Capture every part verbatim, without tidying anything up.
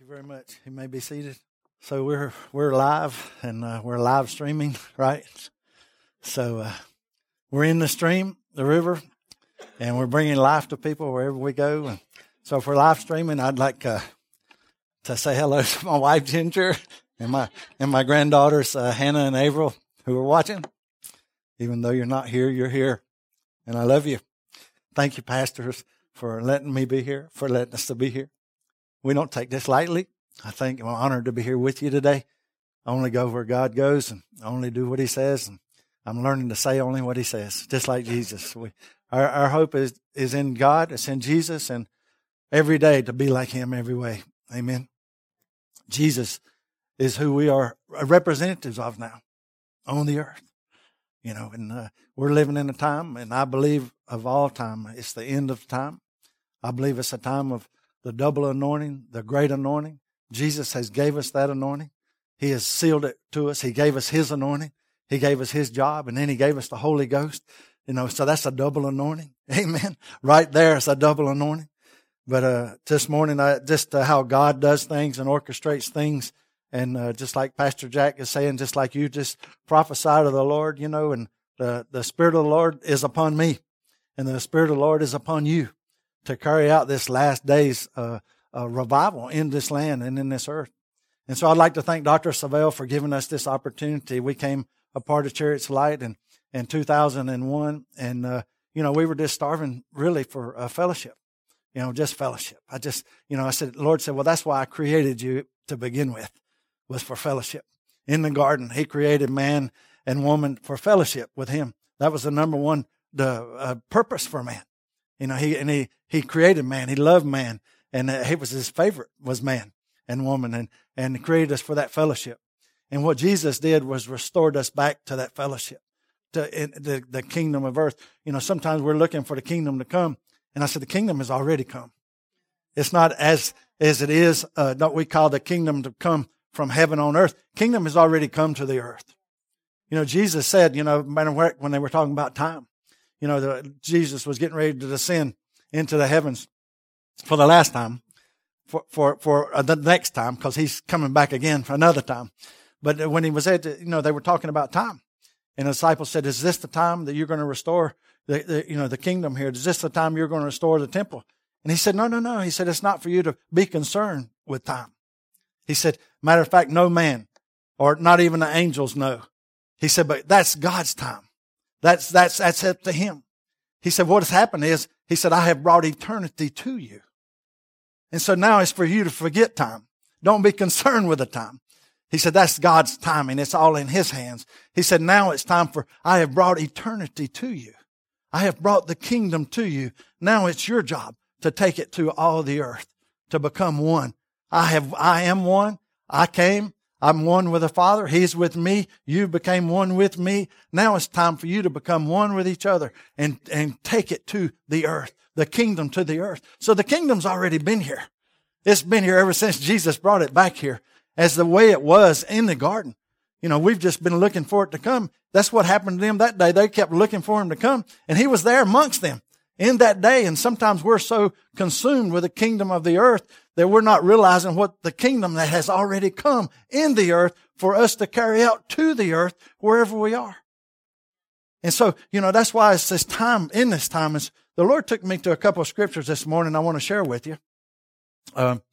you very much. You may be seated. So we're we're live and uh, we're live streaming, right? So uh, we're in the stream, the river, and we're bringing life to people wherever we go. And so if we're live streaming, I'd like uh, to say hello to my wife Ginger and my and my granddaughters uh, Hannah and April who are watching. Even though you're not here, you're here, and I love you. Thank you, pastors, for letting me be here, for letting us to be here. We don't take this lightly. I think I'm honored to be here with you today. I only go where God goes and I only do what he says. And I'm learning to say only what he says, just like Jesus. We, our, our hope is, is in God. It's in Jesus, and every day to be like him every way. Amen. Jesus is who we are representatives of now on the earth. You know, and uh, we're living in a time, and I believe of all time, it's the end of time. I believe it's a time of the double anointing, the great anointing. Jesus has gave us that anointing. He has sealed it to us. He gave us his anointing. He gave us his job, and then he gave us the Holy Ghost. You know, so that's a double anointing. Amen. Right there, it's a double anointing. But uh, this morning, I, just uh, how God does things and orchestrates things. And uh, just like Pastor Jack is saying, just like you just prophesy to the Lord, you know, and the, the Spirit of the Lord is upon me, and the Spirit of the Lord is upon you to carry out this last days uh, uh, revival in this land and in this earth. And so I'd like to thank Doctor Savelle for giving us this opportunity. We came a part of Chariots Light in, in two thousand one, and, uh, you know, we were just starving really for uh, fellowship, you know, just fellowship. I just, you know, I said, the Lord said, well, that's why I created you to begin with, was for fellowship. In the garden, he created man and woman for fellowship with him. That was the number one the uh, purpose for man. You know, he and he he created man. He loved man, and uh, he was his favorite was man and woman, and and created us for that fellowship. And what Jesus did was restored us back to that fellowship, to in, the the kingdom of earth. You know, sometimes we're looking for the kingdom to come, and I said the kingdom has already come. It's not as as it is uh, what we call the kingdom to come from heaven on earth. Kingdom has already come to the earth. You know, Jesus said, you know, when they were talking about time, you know, the, Jesus was getting ready to descend into the heavens for the last time, for for for uh, the next time, because he's coming back again for another time. But when he was at, the, you know, they were talking about time, and the disciples said, "Is this the time that you're going to restore the, the you know the kingdom here? Is this the time you're going to restore the temple?" And he said, "No, no, no." He said, "It's not for you to be concerned with time." He said, "Matter of fact, no man, or not even the angels know." He said, "But that's God's time. That's, that's, that's up to him." He said, "What has happened is," he said, "I have brought eternity to you. And so now it's for you to forget time. Don't be concerned with the time." He said, "That's God's timing. It's all in his hands." He said, "Now it's time for, I have brought eternity to you. I have brought the kingdom to you. Now it's your job to take it to all the earth, to become one. I have, I am one. I came. I'm one with the Father. He's with me. You became one with me. Now it's time for you to become one with each other and, and take it to the earth, the kingdom to the earth." So the kingdom's already been here. It's been here ever since Jesus brought it back here as the way it was in the garden. You know, we've just been looking for it to come. That's what happened to them that day. They kept looking for him to come, and he was there amongst them in that day. And sometimes we're so consumed with the kingdom of the earth that we're not realizing what the kingdom that has already come in the earth for us to carry out to the earth wherever we are. And so, you know, that's why it's this time, in this time, is the Lord took me to a couple of scriptures this morning I want to share with you. Um,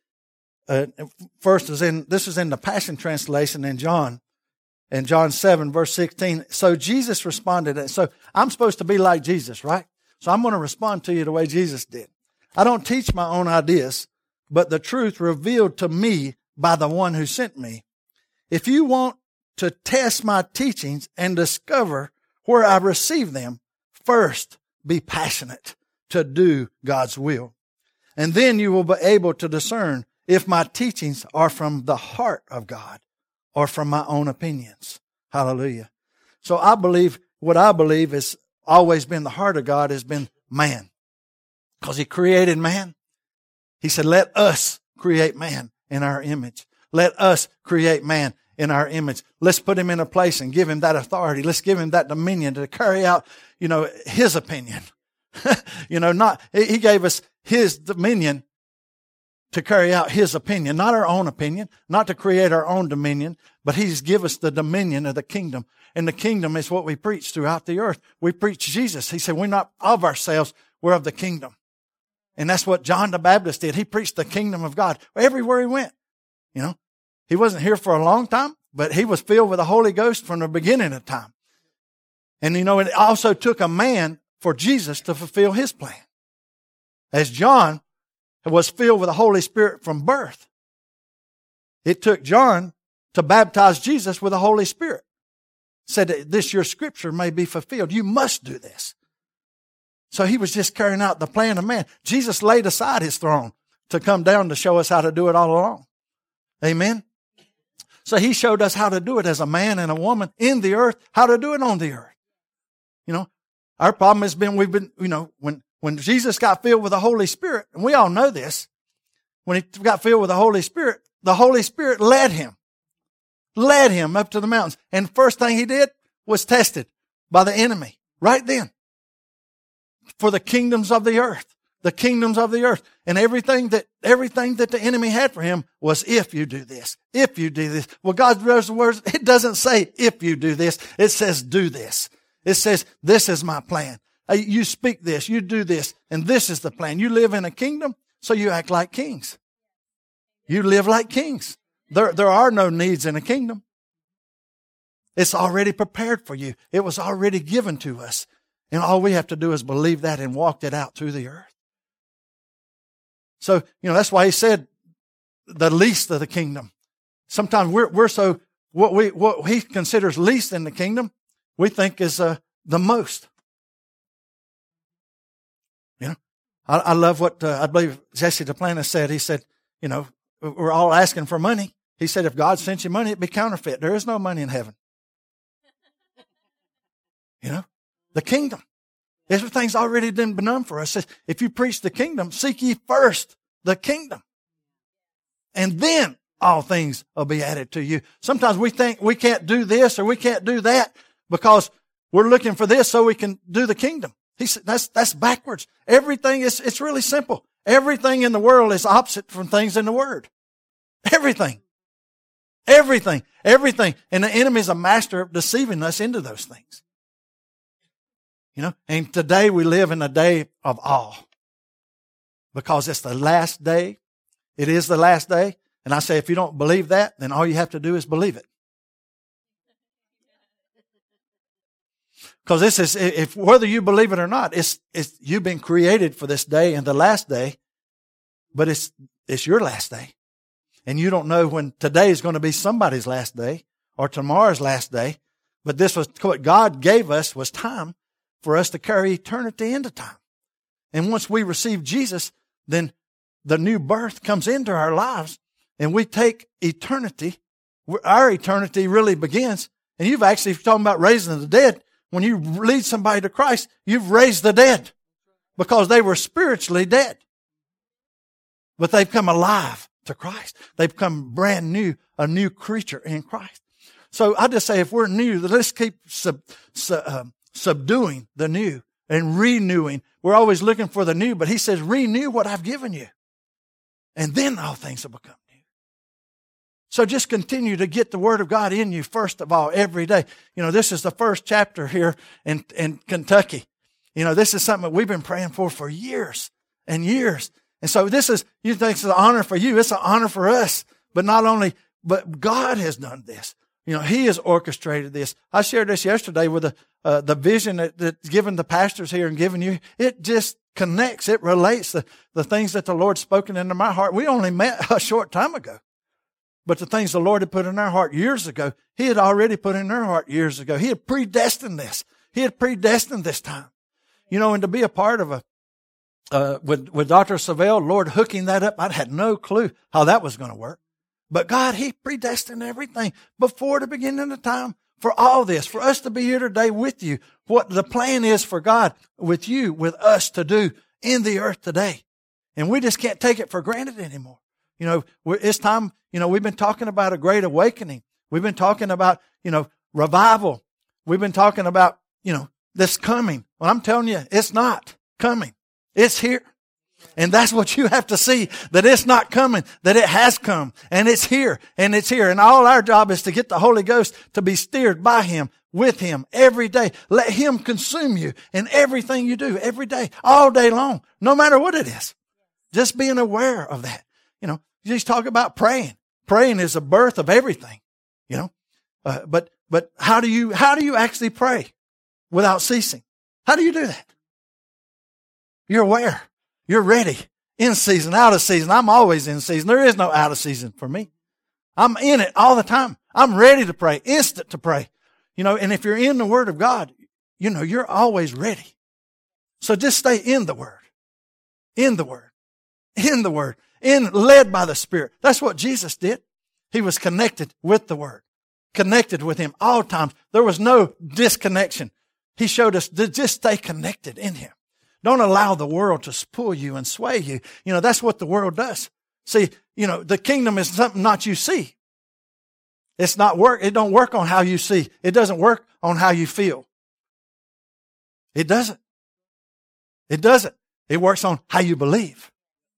uh, first is in, this is in the Passion Translation in John, in John seven, verse sixteen. So Jesus responded, and so I'm supposed to be like Jesus, right? So I'm going to respond to you the way Jesus did. "I don't teach my own ideas, but the truth revealed to me by the one who sent me. If you want to test my teachings and discover where I received them, first be passionate to do God's will. And then you will be able to discern if my teachings are from the heart of God or from my own opinions." Hallelujah. So I believe, what I believe is always been the heart of God has been man. Because he created man. He said, let us create man in our image. Let us create man in our image. Let's put him in a place and give him that authority. Let's give him that dominion to carry out, you know, his opinion. you know, not, he gave us his dominion to carry out His opinion, not our own opinion, not to create our own dominion, but He's given us the dominion of the kingdom. And the kingdom is what we preach throughout the earth. We preach Jesus. He said, we're not of ourselves, we're of the kingdom. And that's what John the Baptist did. He preached the kingdom of God everywhere he went. You know, he wasn't here for a long time, but he was filled with the Holy Ghost from the beginning of time. And you know, it also took a man for Jesus to fulfill His plan. As John was filled with the Holy Spirit from birth, it took John to baptize Jesus with the Holy Spirit. Said that this your scripture may be fulfilled. You must do this. So he was just carrying out the plan of man. Jesus laid aside His throne to come down to show us how to do it all along. Amen. So He showed us how to do it as a man and a woman in the earth, how to do it on the earth. You know, our problem has been, we've been, you know, when, when Jesus got filled with the Holy Spirit, and we all know this, when He got filled with the Holy Spirit, the Holy Spirit led Him. Led Him up to the mountains. And the first thing He did was tested by the enemy. Right then. For the kingdoms of the earth. The kingdoms of the earth. And everything that, everything that the enemy had for Him was, if you do this, if you do this. Well, God's words, it doesn't say if you do this. It says do this. It says, this is my plan. You speak this, you do this, and this is the plan. You live in a kingdom, so you act like kings. You live like kings. There, there are no needs in a kingdom. It's already prepared for you. It was already given to us. And all we have to do is believe that and walk it out through the earth. So, you know, that's why He said the least of the kingdom. Sometimes we're, we're so, what we, what He considers least in the kingdom, we think is uh, the most. You know, I, I love what uh, I believe Jesse Duplantis said. He said, you know, we're all asking for money. He said, if God sent you money, it'd be counterfeit. There is no money in heaven. You know, the kingdom. Everything's already been done for us. If you preach the kingdom, seek ye first the kingdom. And then all things will be added to you. Sometimes we think we can't do this or we can't do that because we're looking for this so we can do the kingdom. He said, that's, that's backwards. Everything is, it's really simple. Everything in the world is opposite from things in the Word. Everything. Everything. Everything. And the enemy is a master of deceiving us into those things. You know, and today we live in a day of awe. Because it's the last day. It is the last day. And I say, if you don't believe that, then all you have to do is believe it. Because this is, if whether you believe it or not, it's, it's, you've been created for this day and the last day, but it's, it's your last day. And you don't know when today is going to be somebody's last day or tomorrow's last day. But this was what God gave us, was time for us to carry eternity into time. And once we receive Jesus, then the new birth comes into our lives and we take eternity. Our eternity really begins. And you've actually, if you're talking about raising the dead, when you lead somebody to Christ, you've raised the dead because they were spiritually dead. But they've come alive to Christ. They've come brand new, a new creature in Christ. So I just say, if we're new, let's keep sub, sub, uh, subduing the new and renewing. We're always looking for the new, but He says, renew what I've given you. And then all things will become new. So just continue to get the Word of God in you, first of all, every day. You know, this is the first chapter here in, in Kentucky. You know, this is something that we've been praying for for years and years. And so this is, you think it's an honor for you. It's an honor for us. But not only, but God has done this. You know, He has orchestrated this. I shared this yesterday with the, uh, the vision that, that's given the pastors here and given you. It just connects. It relates the, the things that the Lord's spoken into my heart. We only met a short time ago. But the things the Lord had put in our heart years ago, He had already put in our heart years ago. He had predestined this. He had predestined this time. You know, and to be a part of a, uh, with, with Doctor Savelle, Lord hooking that up, I had no clue how that was going to work. But God, He predestined everything before the beginning of time for all this, for us to be here today with you. What the plan is for God with you, with us to do in the earth today. And we just can't take it for granted anymore. You know, it's time, you know, we've been talking about a great awakening. We've been talking about, you know, revival. We've been talking about, you know, this coming. Well, I'm telling you, it's not coming. It's here. And that's what you have to see, that it's not coming, that it has come, and it's here, and it's here. And all our job is to get the Holy Ghost to be steered by Him, with Him, every day. Let Him consume you in everything you do, every day, all day long, no matter what it is. Just being aware of that. You know, you just talk about praying. Praying is the birth of everything, you know. Uh, but but how do you how do you actually pray without ceasing? How do you do that? You're aware. You're ready. In season, out of season. I'm always in season. There is no out of season for me. I'm in it all the time. I'm ready to pray, instant to pray. You know, and if you're in the Word of God, you know, you're always ready. So just stay in the Word. In the Word. In the Word. In, led by the Spirit. That's what Jesus did. He was connected with the Word. Connected with Him all times. There was no disconnection. He showed us to just stay connected in Him. Don't allow the world to pull you and sway you. You know, that's what the world does. See, you know, the kingdom is something not you see. It's not work. It don't work on how you see. It doesn't work on how you feel. It doesn't. It doesn't. It works on how you believe.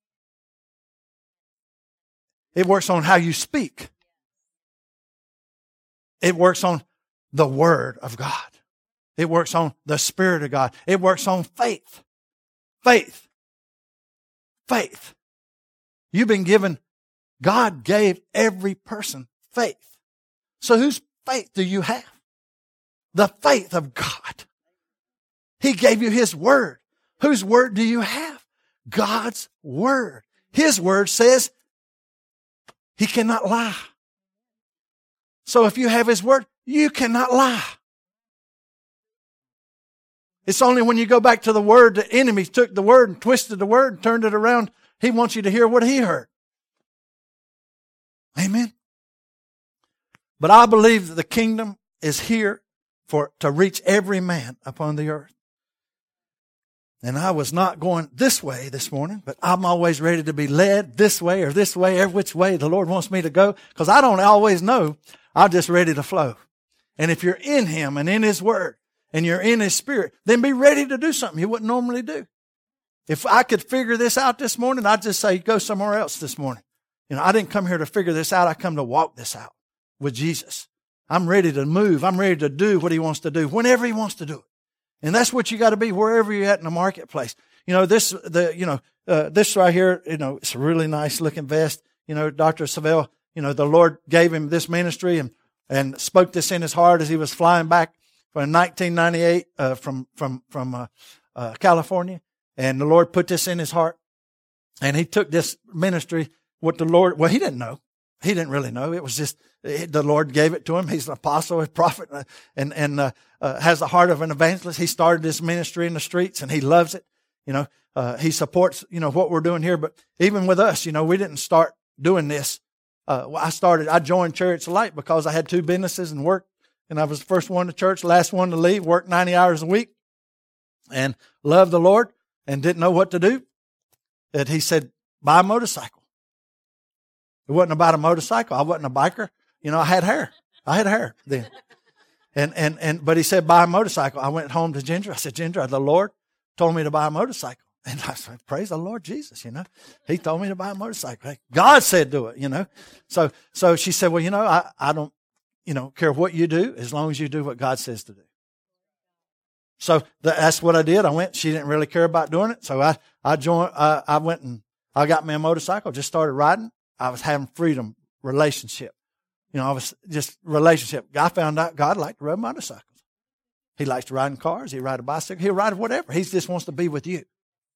It works on how you speak. It works on the Word of God. It works on the Spirit of God. It works on faith. Faith. Faith. You've been given, God gave every person faith. So whose faith do you have? The faith of God. He gave you His Word. Whose Word do you have? God's Word. His Word says He cannot lie. So if you have His Word, you cannot lie. It's only when you go back to the Word, the enemy took the Word and twisted the Word and turned it around. He wants you to hear what he heard. Amen. But I believe that the kingdom is here for to reach every man upon the earth. And I was not going this way this morning, but I'm always ready to be led this way or this way, every which way the Lord wants me to go, because I don't always know. I'm just ready to flow. And if you're in Him and in His Word, and you're in His Spirit, then be ready to do something you wouldn't normally do. If I could figure this out this morning, I'd just say, go somewhere else this morning. You know, I didn't come here to figure this out. I come to walk this out with Jesus. I'm ready to move. I'm ready to do what He wants to do, whenever He wants to do it. And that's what you got to be wherever you're at in the marketplace. You know, this, the, you know, uh, this right here, you know, it's a really nice looking vest. You know, Doctor Savelle, you know, the Lord gave him this ministry and, and spoke this in his heart as he was flying back from nineteen ninety-eight, uh, from, from, from, uh, uh, California. And the Lord put this in his heart. And he took this ministry, what the Lord, well, he didn't know. He didn't really know. It was just, the Lord gave it to him. He's an apostle, a prophet, and, and, uh, uh, has the heart of an evangelist. He started this ministry in the streets and he loves it. You know, uh, he supports, you know, what we're doing here. But even with us, you know, we didn't start doing this. Uh, I started, I joined Chariots of Light because I had two businesses and worked. And I was the first one to church, last one to leave, worked ninety hours a week and loved the Lord and didn't know what to do. And he said, buy a motorcycle. It wasn't about a motorcycle. I wasn't a biker. You know, I had hair. I had hair then. And, and, and, but he said, buy a motorcycle. I went home to Ginger. I said, Ginger, the Lord told me to buy a motorcycle. And I said, praise the Lord Jesus, you know. He told me to buy a motorcycle. Hey, God said do it, you know. So, so she said, well, you know, I, I don't, you know, care what you do as long as you do what God says to do. So that's what I did. I went, she didn't really care about doing it. So I, I joined, uh, I went and I got me a motorcycle, just started riding. I was having freedom, relationship. You know, I was just relationship. I found out God liked to ride motorcycles. He likes to ride in cars. He ride a bicycle. He'll ride whatever. He just wants to be with you.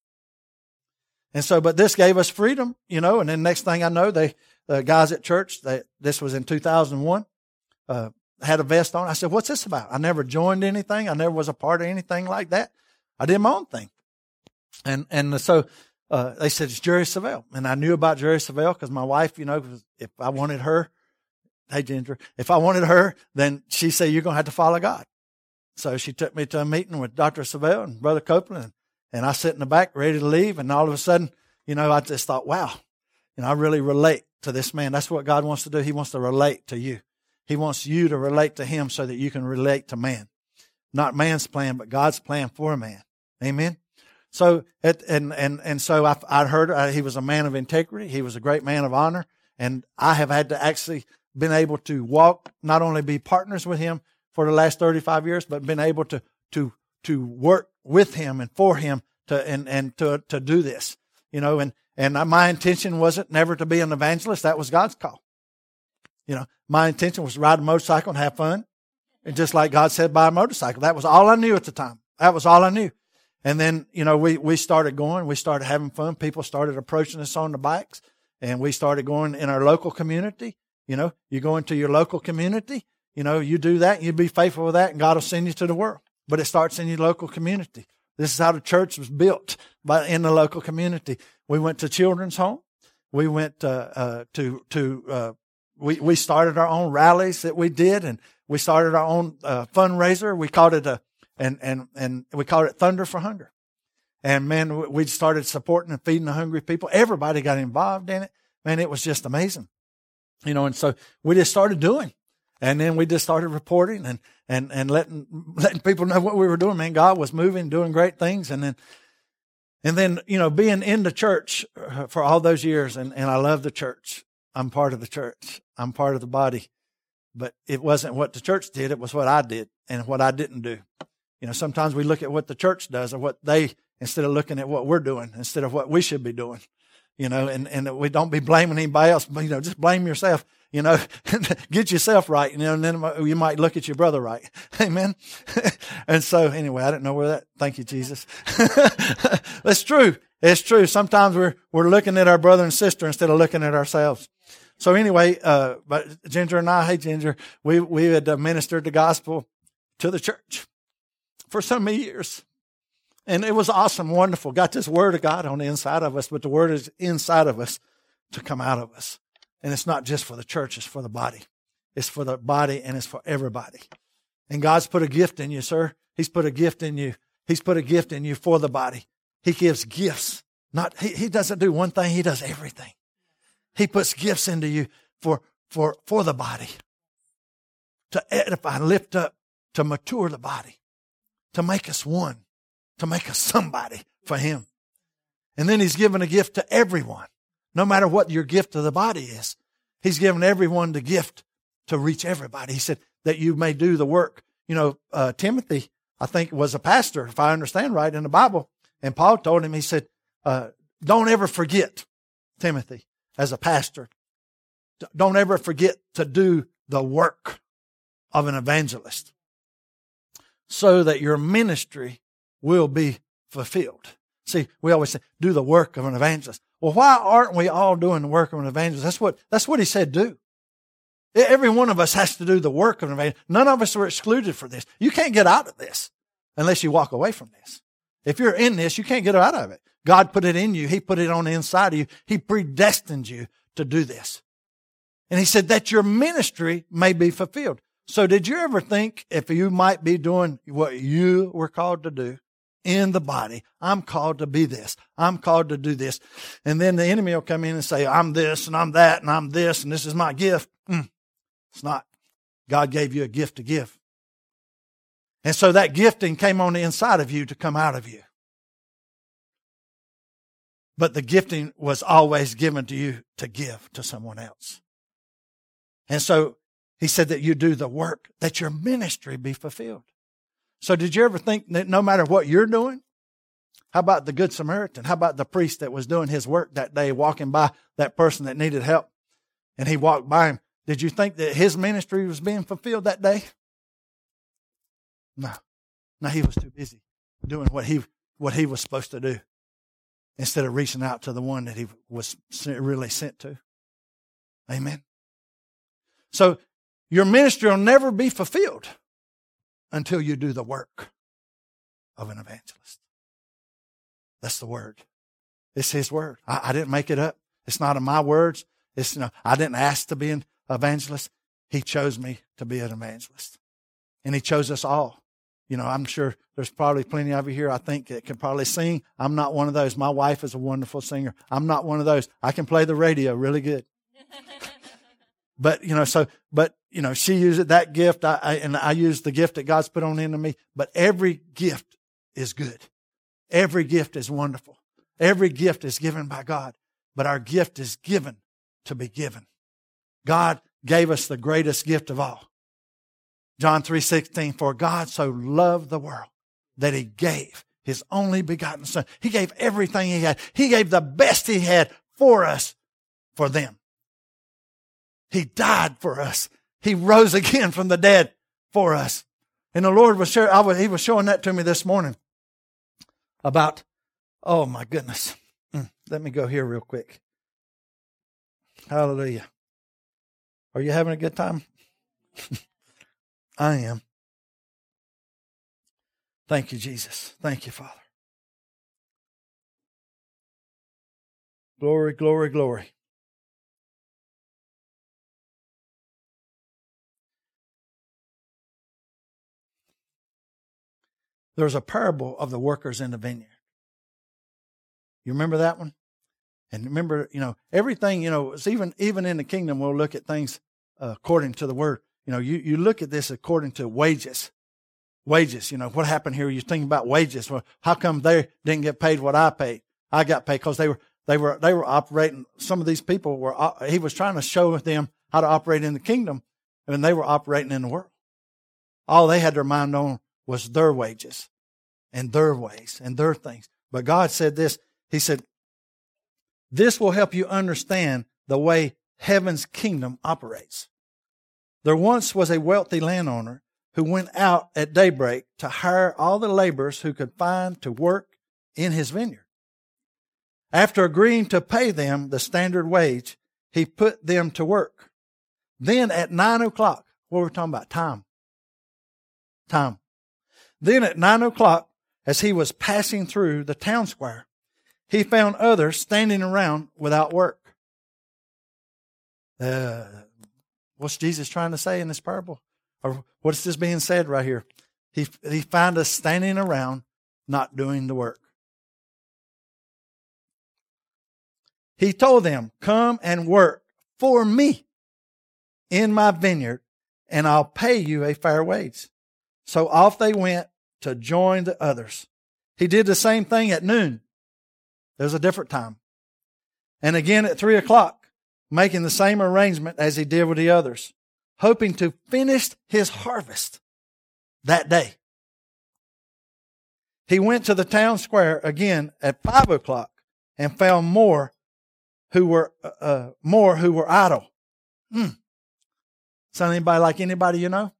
And so, but this gave us freedom, you know, and then next thing I know, they, the guys at church, they, this was in two thousand one, uh, had a vest on. I said, what's this about? I never joined anything. I never was a part of anything like that. I did my own thing. And, and so, uh, they said, it's Jerry Savelle. And I knew about Jerry Savelle because my wife, you know, if I wanted her, hey, Ginger, if I wanted her, then she said, you're going to have to follow God. So she took me to a meeting with Doctor Savelle and Brother Copeland. And, and I sat in the back ready to leave. And all of a sudden, you know, I just thought, wow, you know, I really relate to this man. That's what God wants to do. He wants to relate to you. He wants you to relate to Him so that you can relate to man. Not man's plan, but God's plan for man. Amen. So, it, and, and, and so I, I'd heard uh, he was a man of integrity. He was a great man of honor. And I have had to actually been able to walk, not only be partners with him for the last thirty-five years, but been able to, to, to work with him and for him to, and, and to, to do this, you know, and, and my intention wasn't never to be an evangelist. That was God's call. You know, my intention was to ride a motorcycle and have fun. And just like God said, buy a motorcycle. That was all I knew at the time. That was all I knew. And then, you know, we, we started going, we started having fun. People started approaching us on the bikes, and we started going in our local community. You know, you go into your local community, you know, you do that, you be faithful with that, and God will send you to the world. But it starts in your local community. This is how the church was built, by in the local community. We went to children's home. We went uh, uh, to, to uh, we, we started our own rallies that we did, and we started our own uh, fundraiser. We called it a And, and, and we called it Thunder for Hunger. And man, we started supporting and feeding the hungry people. Everybody got involved in it. Man, it was just amazing. You know, and so we just started doing. And then we just started reporting and, and, and letting, letting people know what we were doing. Man, God was moving, doing great things. And then, and then, you know, being in the church for all those years. And, and I love the church. I'm part of the church. I'm part of the body. But it wasn't what the church did. It was what I did and what I didn't do. You know, sometimes we look at what the church does or what they, instead of looking at what we're doing, instead of what we should be doing, you know, and, and we don't be blaming anybody else, but, you know, just blame yourself, you know, get yourself right, you know, and then you might look at your brother right. Amen. And so anyway, I didn't know where that, thank you, Jesus. It's true. It's true. Sometimes we're, we're looking at our brother and sister instead of looking at ourselves. So anyway, uh, but Ginger and I, hey, Ginger, we, we had uh, ministered the gospel to the church for so many years. And it was awesome, wonderful. Got this word of God on the inside of us, but the word is inside of us to come out of us. And it's not just for the church, it's for the body. It's for the body and it's for everybody. And God's put a gift in you, sir. He's put a gift in you. He's put a gift in you for the body. He gives gifts. Not, he, he doesn't do one thing, he does everything. He puts gifts into you for, for, for the body. To edify, lift up, to mature the body. To make us one, to make us somebody for him. And then he's given a gift to everyone, no matter what your gift to the body is. He's given everyone the gift to reach everybody. He said that you may do the work. You know, uh, Timothy, I think, was a pastor, if I understand right, in the Bible. And Paul told him, he said, uh, don't ever forget, Timothy, as a pastor, don't ever forget to do the work of an evangelist, so that your ministry will be fulfilled. See, we always say, do the work of an evangelist. Well, why aren't we all doing the work of an evangelist? That's what, that's what he said do. Every one of us has to do the work of an evangelist. None of us are excluded for this. You can't get out of this unless you walk away from this. If you're in this, you can't get out of it. God put it in you. He put it on the inside of you. He predestined you to do this. And he said that your ministry may be fulfilled. So did you ever think if you might be doing what you were called to do in the body? I'm called to be this. I'm called to do this. And then the enemy will come in and say, I'm this and I'm that and I'm this and this is my gift. Mm, it's not. God gave you a gift to give. And so that gifting came on the inside of you to come out of you. But the gifting was always given to you to give to someone else. And so he said that you do the work, that your ministry be fulfilled. So did you ever think that no matter what you're doing, how about the Good Samaritan? How about the priest that was doing his work that day, walking by that person that needed help, and he walked by him? Did you think that his ministry was being fulfilled that day? No. No, he was too busy doing what he, what he was supposed to do instead of reaching out to the one that he was really sent to. Amen. So your ministry will never be fulfilled until you do the work of an evangelist. That's the word. It's his word. I, I didn't make it up. It's not in my words. It's, you know, I didn't ask to be an evangelist. He chose me to be an evangelist. And he chose us all. You know, I'm sure there's probably plenty of you here, I think, that can probably sing. I'm not one of those. My wife is a wonderful singer. I'm not one of those. I can play the radio really good. But, you know, so, but, you know, she used that gift, I, I, and I use the gift that God's put on into me. But every gift is good. Every gift is wonderful. Every gift is given by God. But our gift is given to be given. God gave us the greatest gift of all. John three sixteen, for God so loved the world that He gave His only begotten Son. He gave everything He had. He gave the best He had for us, for them. He died for us. He rose again from the dead for us. And the Lord was showing, I was, He was showing that to me this morning about, oh my goodness. Mm, let me go here real quick. Hallelujah. Are you having a good time? I am. Thank you, Jesus. Thank you, Father. Glory, glory, glory. There's a parable of the workers in the vineyard. You remember that one? And remember, you know, everything, you know, it's even, even in the kingdom, we'll look at things uh, according to the word. You know, you, you look at this according to wages. Wages, you know, what happened here? You think about wages. Well, how come they didn't get paid what I paid? I got paid because they were, they were, they were operating. Some of these people were, He was trying to show them how to operate in the kingdom, and they were operating in the world. All they had their mind on was their wages and their ways and their things. But God said this, He said, this will help you understand the way heaven's kingdom operates. There once was a wealthy landowner who went out at daybreak to hire all the laborers who could find to work in his vineyard. After agreeing to pay them the standard wage, he put them to work. Then at nine o'clock, what were we talking about? Time. Time. Then at nine o'clock, as he was passing through the town square, he found others standing around without work. Uh, what's Jesus trying to say in this parable? Or what's this being said right here? He, he found us standing around not doing the work. He told them, come and work for me in my vineyard, and I'll pay you a fair wage. So off they went to join the others. He did the same thing at noon. There was a different time. And again at three o'clock, making the same arrangement as he did with the others, hoping to finish his harvest that day. He went to the town square again at five o'clock and found more who were uh, more who were idle. Hmm. Sound anybody like anybody you know?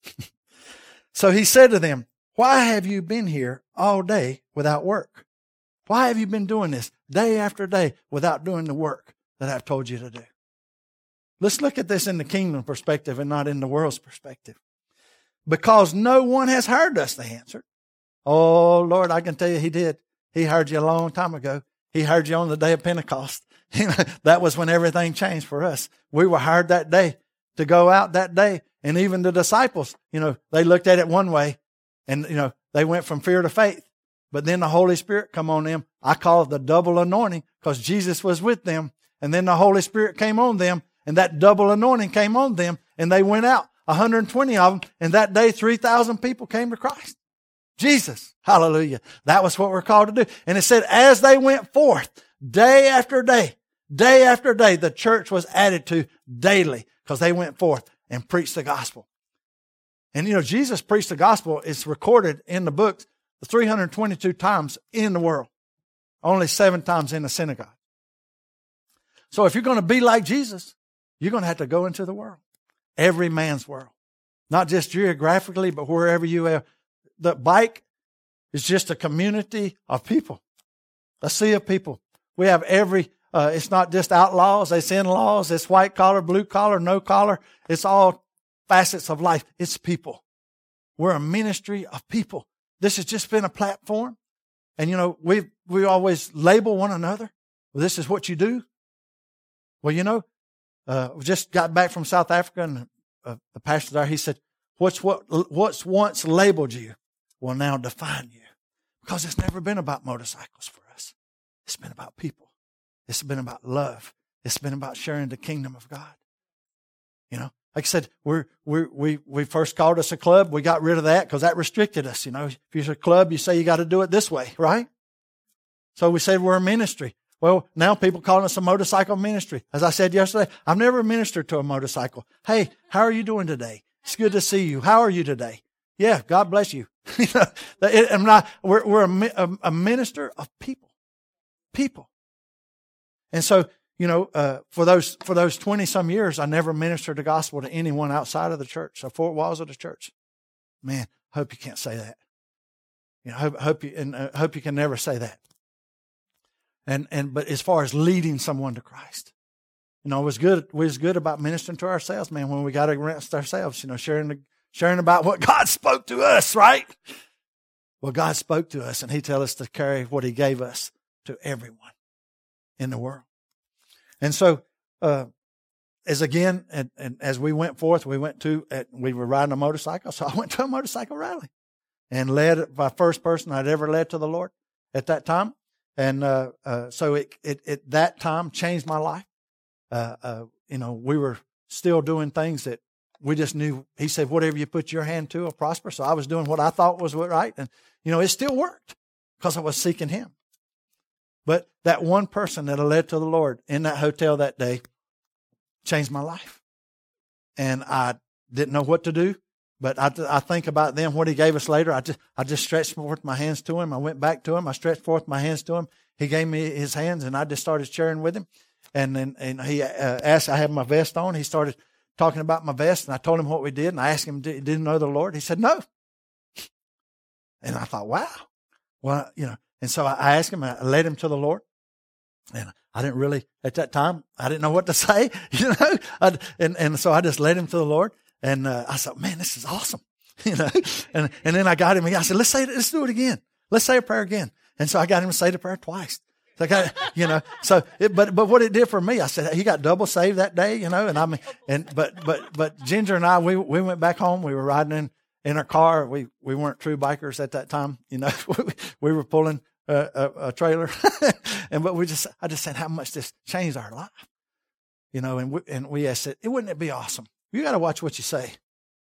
So he said to them, why have you been here all day without work? Why have you been doing this day after day without doing the work that I've told you to do? Let's look at this in the kingdom perspective and not in the world's perspective. Because no one has hired us, they answered. Oh, Lord, I can tell you He did. He hired you a long time ago. He hired you on the day of Pentecost. That was when everything changed for us. We were hired that day to go out that day. And even the disciples, you know, they looked at it one way and, you know, they went from fear to faith. But then the Holy Spirit come on them. I call it the double anointing because Jesus was with them. And then the Holy Spirit came on them and that double anointing came on them and they went out, one hundred twenty of them. And that day, three thousand people came to Christ. Jesus. Hallelujah. That was what we're called to do. And it said, as they went forth day after day, day after day, the church was added to daily because they went forth and preached the gospel. And you know, Jesus preached the gospel. It's recorded in the books three hundred twenty-two times in the world. Only seven times in the synagogue. So if you're going to be like Jesus, you're going to have to go into the world. Every man's world. Not just geographically, but wherever you are. The bike is just a community of people. A sea of people. We have every, uh, it's not just outlaws, it's in-laws, it's white collar, blue collar, no collar. It's all facets of life. It's people. We're a ministry of people. This has just been a platform. And you know, we we always label one another. Well, this is what you do. Well, you know, uh, we just got back from South Africa and uh, the pastor there, he said, what's what what's once labeled you will now define you. Because it's never been about motorcycles for us. It's been about people. It's been about love. It's been about sharing the kingdom of God. You know, like I said, we're, we're, we we first called us a club. We got rid of that because that restricted us. You know, if you're a club, you say you got to do it this way, right? So we said we're a ministry. Well, now people calling us a motorcycle ministry. As I said yesterday, I've never ministered to a motorcycle. Hey, how are you doing today? It's good to see you. How are you today? Yeah, God bless you. You know, it, I'm not, we're, we're a, a minister of people. People. And so, you know, uh, for those, for those twenty some years, I never ministered the gospel to anyone outside of the church, the four walls of the church. Man, hope you can't say that. You know, hope, hope you, and uh, hope you can never say that. And, and, but as far as leading someone to Christ, you know, it was good, it was good about ministering to ourselves, man, when we got to rest ourselves, you know, sharing the, sharing about what God spoke to us, right? Well, God spoke to us and He tell us to carry what He gave us to everyone in the world. And so, uh, as again, and, and as we went forth, we went to, uh, we were riding a motorcycle. So I went to a motorcycle rally and led my first person I'd ever led to the Lord at that time. And, uh, uh, so it, it, it, that time changed my life. Uh, uh, you know, we were still doing things that we just knew. He said, whatever you put your hand to will prosper. So I was doing what I thought was right. And, you know, it still worked because I was seeking Him. But that one person that I led to the Lord in that hotel that day changed my life. And I didn't know what to do. But I, I think about then what He gave us later. I just, I just stretched forth my hands to Him. I went back to Him. I stretched forth my hands to Him. He gave me His hands, and I just started sharing with Him. And then and He uh, asked, I had my vest on. He started talking about my vest, and I told him what we did. And I asked him, did he know the Lord? He said, no. And I thought, wow. Well, you know, and so I asked him, I led him to the Lord. And I didn't really, at that time, I didn't know what to say, you know. I, and, and so I just led him to the Lord. And uh, I said, man, this is awesome. You know, and, and then I got him. I said, let's say it. Let's do it again. Let's say a prayer again. And so I got him to say the prayer twice. So I got, you know, so it, but but what it did for me, I said he got double saved that day, you know. And I mean, and but but but Ginger and I, we we went back home. We were riding in in our car. We we weren't true bikers at that time, you know. we, we were pulling a, a, a trailer, and but we just I just said how much this changed our life, you know. And we, and we asked it, wouldn't it be awesome? You got to watch what you say.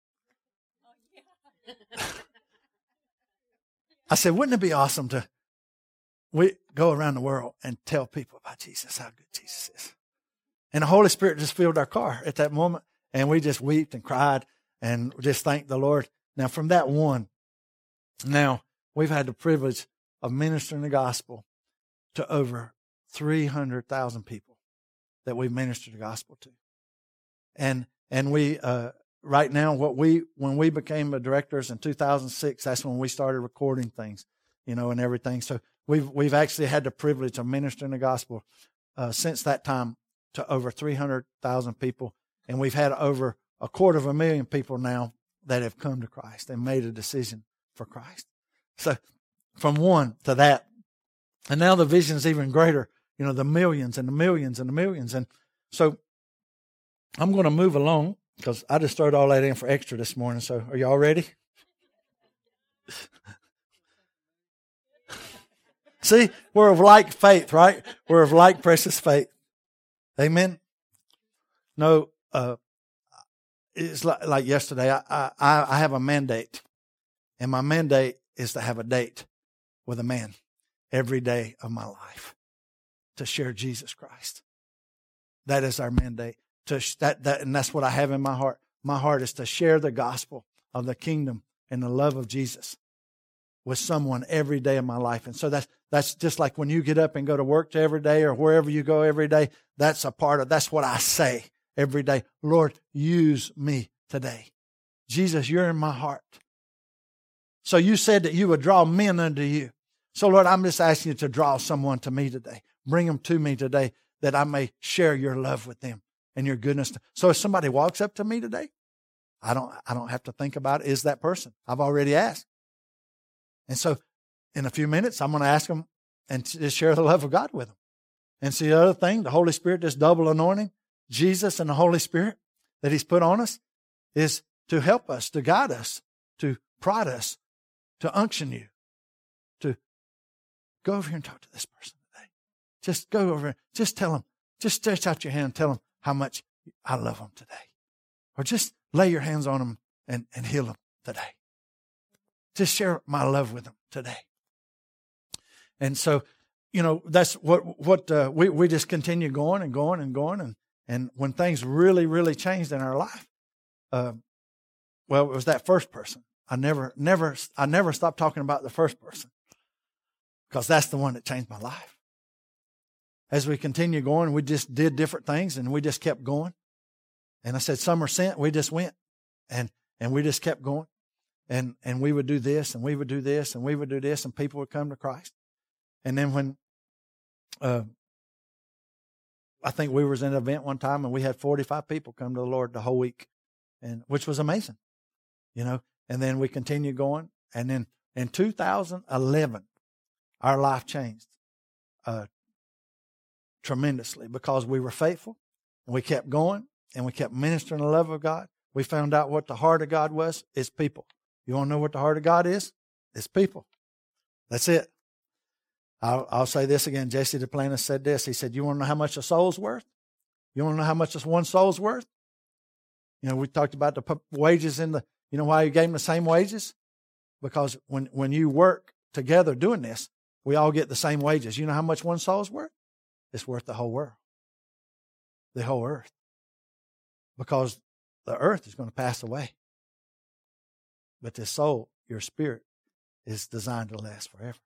I said, wouldn't it be awesome to we go around the world and tell people about Jesus, how good Jesus is? And the Holy Spirit just filled our car at that moment, and we just wept and cried and just thanked the Lord. Now, from that one, now we've had the privilege of ministering the gospel to over three hundred thousand people that we've ministered the gospel to. And and we, uh, right now, what we, when we became the directors in two thousand six, that's when we started recording things, you know, and everything. So we've, we've actually had the privilege of ministering the gospel, uh, since that time to over three hundred thousand people. And we've had over a quarter of a million people now that have come to Christ and made a decision for Christ. So from one to that, and now the vision's even greater, you know, the millions and the millions and the millions. And so I'm going to move along because I just throwed all that in for extra this morning. So are y'all ready? See, we're of like faith, right? We're of like precious faith. Amen. No, uh, it's like, like yesterday. I, I I have a mandate, and my mandate is to have a date with a man every day of my life to share Jesus Christ. That is our mandate. To that that and that's what I have in my heart. My heart is to share the gospel of the kingdom and the love of Jesus with someone every day of my life. And so that's that's just like when you get up and go to work to every day or wherever you go every day. That's a part of that's what I say every day. Lord, use me today. Jesus, you're in my heart. So you said that you would draw men unto you. So Lord, I'm just asking you to draw someone to me today. Bring them to me today that I may share your love with them and your goodness. So if somebody walks up to me today, I don't, I don't have to think about it. Is that person? I've already asked. And so in a few minutes, I'm going to ask them and just share the love of God with them. And see the other thing, the Holy Spirit, this double anointing, Jesus and the Holy Spirit that He's put on us is to help us, to guide us, to prod us, to unction you, to go over here and talk to this person today. Just go over, just tell them, just stretch out your hand and tell them how much I love them today. Or just lay your hands on them and, and heal them today. Just share my love with them today. And so you know, that's what, what, uh, we, we just continue going and going and going. And, and when things really, really changed in our life, uh, well, it was that first person. I never, never, I never stopped talking about the first person because that's the one that changed my life. As we continue going, we just did different things and we just kept going. And I said, some are sent. We just went and, and we just kept going. And, and we would do this and we would do this and we would do this and people would come to Christ. And then when, uh, I think we was in an event one time and we had forty-five people come to the Lord the whole week, and which was amazing, you know. And then we continued going. And then in two thousand eleven, our life changed uh, tremendously because we were faithful and we kept going and we kept ministering the love of God. We found out what the heart of God was. It's people. You want to know what the heart of God is? It's people. That's it. I'll, I'll say this again. Jesse Duplantis said this. He said, you want to know how much a soul's worth? You want to know how much one soul's worth? You know, we talked about the wages in the, you know why he gave them the same wages? Because when, when you work together doing this, we all get the same wages. You know how much one soul's worth? It's worth the whole world. The whole earth. Because the earth is going to pass away. But this soul, your spirit, is designed to last forever.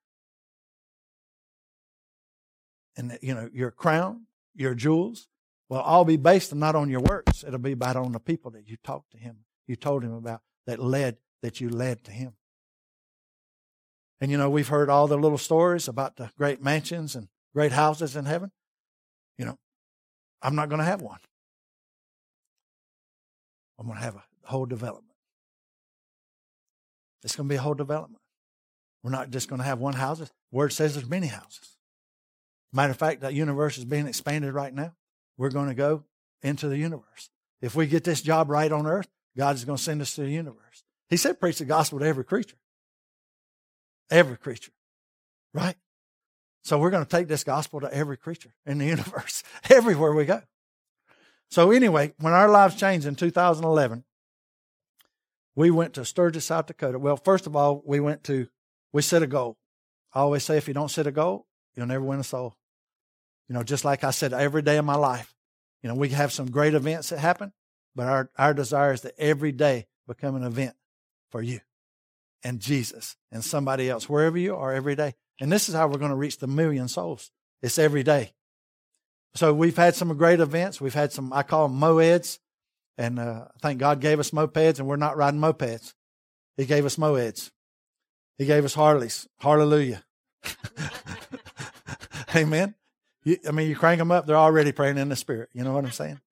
And, you know, your crown, your jewels, will all be based not on your works. It'll be about on the people that you talked to him, you told him about, that led, that you led to him. And, you know, we've heard all the little stories about the great mansions and great houses in heaven. You know, I'm not going to have one. I'm going to have a whole development. It's going to be a whole development. We're not just going to have one house. The Word says there's many houses. Matter of fact, that universe is being expanded right now. We're going to go into the universe. If we get this job right on earth, God is going to send us to the universe. He said, preach the gospel to every creature. Every creature. Right? So we're going to take this gospel to every creature in the universe, everywhere we go. So anyway, when our lives changed in two thousand eleven, we went to Sturgis, South Dakota. Well, first of all, we went to, we set a goal. I always say if you don't set a goal, you'll never win a soul. You know, just like I said, every day of my life, you know, we have some great events that happen, but our, our desire is that every day become an event for you and Jesus and somebody else, wherever you are every day. And this is how we're going to reach the million souls. It's every day. So we've had some great events. We've had some, I call them moeds. And uh, I think God gave us mopeds, and we're not riding mopeds. He gave us moeds. He gave us Harleys. Hallelujah. Amen. You, I mean, you crank them up, they're already praying in the Spirit. You know what I'm saying?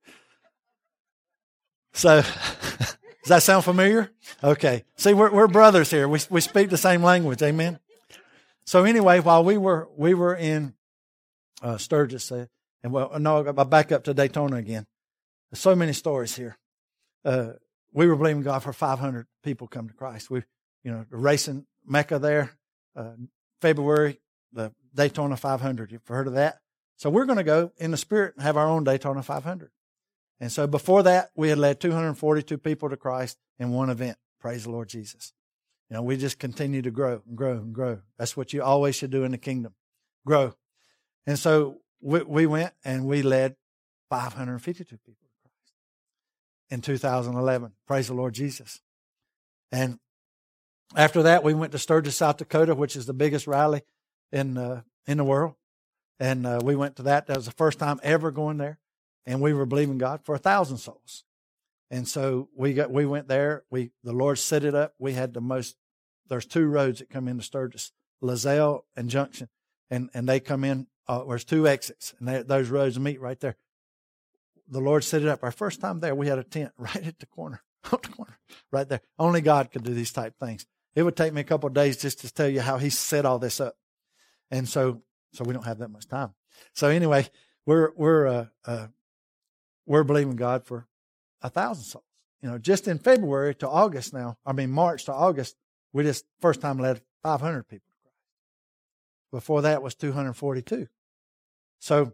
So, does that sound familiar? Okay. See, we're, we're brothers here. We we speak the same language. Amen. So anyway, while we were we were in uh, Sturgis, uh, and well, no, I'll back up to Daytona again. There's so many stories here. Uh, we were believing God for five hundred people come to Christ. We, you know, the racing Mecca there, uh, February, the Daytona five hundred. You've heard of that? So we're going to go in the Spirit and have our own Daytona five hundred. And so before that, we had led two hundred forty-two people to Christ in one event. Praise the Lord Jesus. You know, we just continue to grow and grow and grow. That's what you always should do in the kingdom. Grow. And so we, we went and we led five hundred fifty-two people to Christ in two thousand eleven. Praise the Lord Jesus. And after that, we went to Sturgis, South Dakota, which is the biggest rally in uh, in the world. And uh, we went to that. That was the first time ever going there. And we were believing God for a thousand souls. And so we got we went there. We the Lord set it up. We had the most, there's two roads that come into Sturgis, Lazelle and Junction. And and they come in, uh, there's two exits. And they, those roads meet right there. The Lord set it up. Our first time there, we had a tent right at the corner, on the corner, right there. Only God could do these type things. It would take me a couple of days just to tell you how He set all this up. And so, so we don't have that much time. So anyway, we're we're uh, uh, we're believing God for a thousand souls. You know, just in February to August now. I mean March to August, we just first time led five hundred people to Christ. Before that was two hundred forty-two. So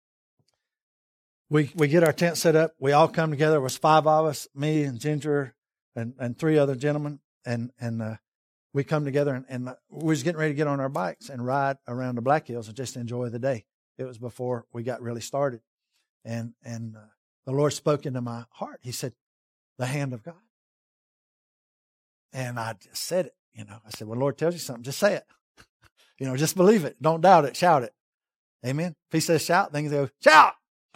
we we get our tent set up. We all come together. There was five of us, me and Ginger and and three other gentlemen, and and uh, we come together and, and we was getting ready to get on our bikes and ride around the Black Hills and just enjoy the day. It was before we got really started. And, and uh, the Lord spoke into my heart. He said, the hand of God. And I just said it, you know. I said, well, Lord tells you something, just say it. You know, just believe it. Don't doubt it. Shout it. Amen. If he says shout, then he goes, shout.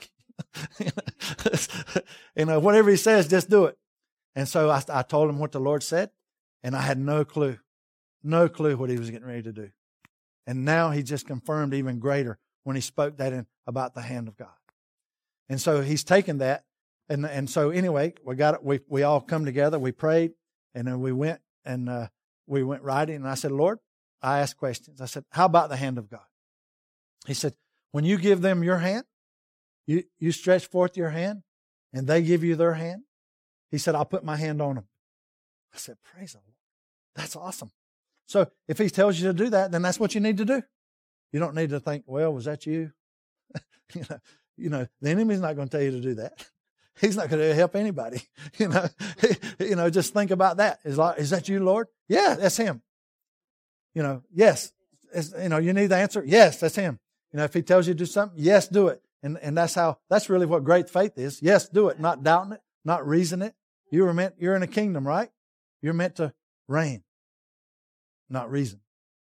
You know, whatever he says, just do it. And so I, I told him what the Lord said, and I had no clue, no clue what he was getting ready to do. And now he just confirmed even greater when he spoke that in about the hand of God. And so he's taken that. And and so anyway, we got it. We we all come together. We prayed, and then we went and uh, we went riding. And I said, Lord, I asked questions. I said, how about the hand of God? He said, when you give them your hand, you you stretch forth your hand, and they give you their hand. He said, I'll put my hand on them. I said, praise the Lord. That's awesome. So if he tells you to do that, then that's what you need to do. You don't need to think, well, was that you? you know, you know, the enemy's not going to tell you to do that. He's not going to help anybody. You know, you know, just think about that. Is like, is that you, Lord? Yeah, that's him. You know, yes. It's, you know, you need the answer. Yes, that's him. You know, if he tells you to do something, yes, do it. And and that's how, that's really what great faith is. Yes, do it. Not doubting it, not reasoning it. You were meant, you're in a kingdom, right? You're meant to reign, not reason.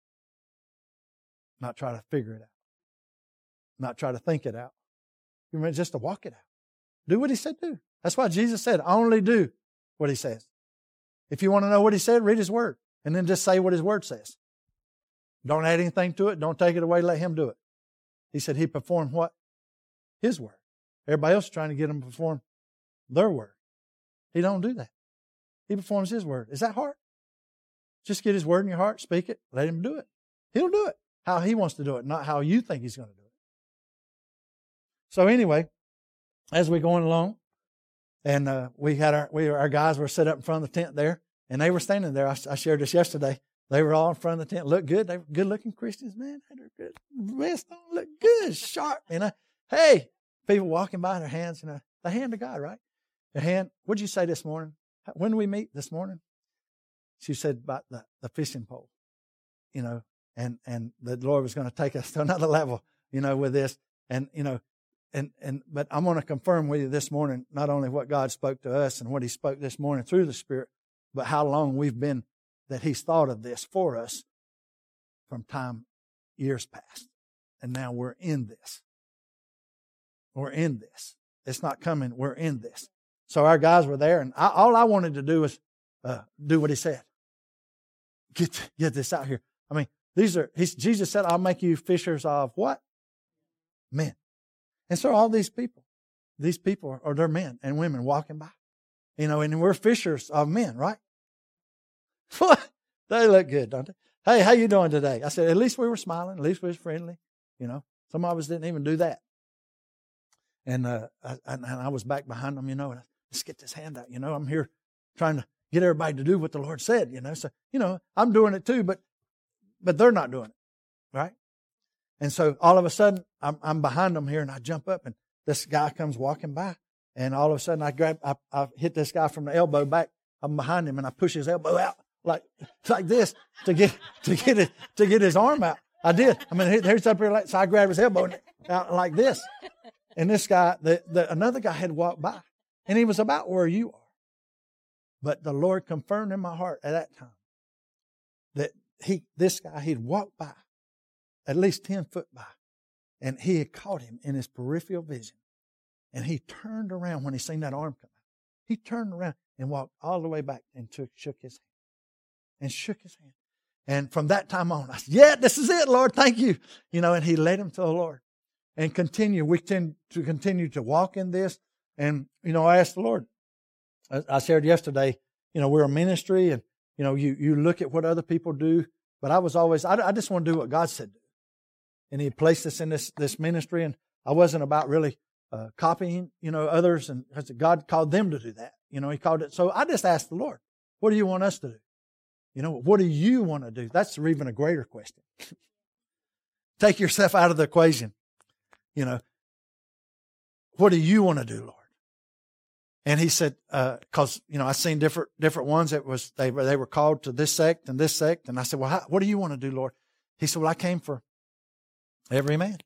Not try to figure it out. Not try to think it out. You're meant just to walk it out. Do what he said do. That's why Jesus said, only do what he says. If you want to know what he said, read his word. And then just say what his word says. Don't add anything to it. Don't take it away. Let him do it. He said he performed what? His word. Everybody else is trying to get him to perform their word. He don't do that. He performs his word. Is that hard? Just get his word in your heart, speak it, let him do it. He'll do it how he wants to do it, not how you think he's going to do it. So anyway, as we're going along, and uh, we had our we our guys were set up in front of the tent there, and they were standing there. I, I shared this yesterday. They were all in front of the tent, looked good. They were good-looking Christians, man. They're good. Vest on, look good, sharp. You know, hey, people walking by, their hands, you know, the hand of God, right? The hand. What'd you say this morning? When did we meet this morning? She said about the, the fishing pole, you know, and and the Lord was going to take us to another level, you know, with this, and you know. And, and, but I'm going to confirm with you this morning, not only what God spoke to us and what he spoke this morning through the Spirit, but how long we've been, that he's thought of this for us from time, years past. And now we're in this. We're in this. It's not coming. We're in this. So our guys were there, and I, all I wanted to do was uh, do what he said. Get, get this out here. I mean, these are, he's, Jesus said, I'll make you fishers of what? Men. And so all these people, these people are, are they're men and women walking by. You know, and we're fishers of men, right? They look good, don't they? Hey, how you doing today? I said, at least we were smiling. At least we were friendly. You know, some of us didn't even do that. And, uh, I, and I was back behind them, you know, and I, let's get this hand out. You know, I'm here trying to get everybody to do what the Lord said, you know. So, you know, I'm doing it too, but, but they're not doing it, right? And so all of a sudden, I'm, I'm behind them here, and I jump up, and this guy comes walking by, and all of a sudden, I grab, I, I hit this guy from the elbow back. I'm behind him, and I push his elbow out like like this to get to get it to get his arm out. I did. I mean, here's up here, like, so I grabbed his elbow out like this, and this guy, the, the another guy had walked by, and he was about where you are, but the Lord confirmed in my heart at that time that he, this guy, he'd walked by. At least ten foot by. And he had caught him in his peripheral vision. And he turned around when he seen that arm come out. He turned around and walked all the way back and took, shook his hand. And shook his hand. And from that time on, I said, yeah, this is it, Lord. Thank you. You know, and he led him to the Lord. And continue. We tend to continue to walk in this. And, you know, I asked the Lord. I shared yesterday, you know, we're a ministry, and, you know, you, you look at what other people do. But I was always, I, I just want to do what God said do. And he placed us in this, this ministry, and I wasn't about really uh, copying, you know, others. And God called them to do that. You know, he called it. So I just asked the Lord, what do you want us to do? You know, what do you want to do? That's even a greater question. Take yourself out of the equation. You know, what do you want to do, Lord? And he said, uh, cause, you know, I seen different, different ones that was, they were, they were called to this sect and this sect. And I said, well, how, what do you want to do, Lord? He said, well, I came for every man,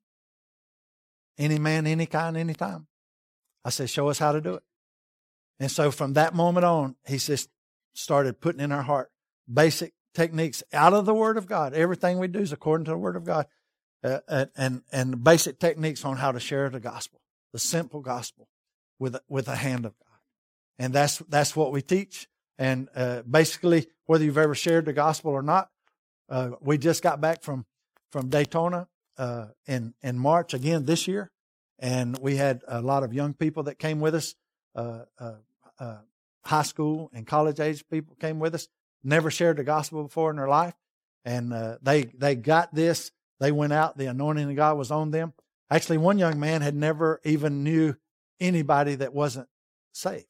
any man, any kind, any time. I said, show us how to do it. And so from that moment on, he just started putting in our heart basic techniques out of the Word of God. Everything we do is according to the Word of God, uh, and, and basic techniques on how to share the gospel, the simple gospel with, with the hand of God. And that's, that's what we teach. And, uh, basically, whether you've ever shared the gospel or not, uh, we just got back from, from Daytona, uh, in, in March again this year. And we had a lot of young people that came with us, uh, uh, uh, high school and college age people came with us, never shared the gospel before in their life. And, uh, they, they got this. They went out. The anointing of God was on them. Actually, one young man had never even knew anybody that wasn't saved.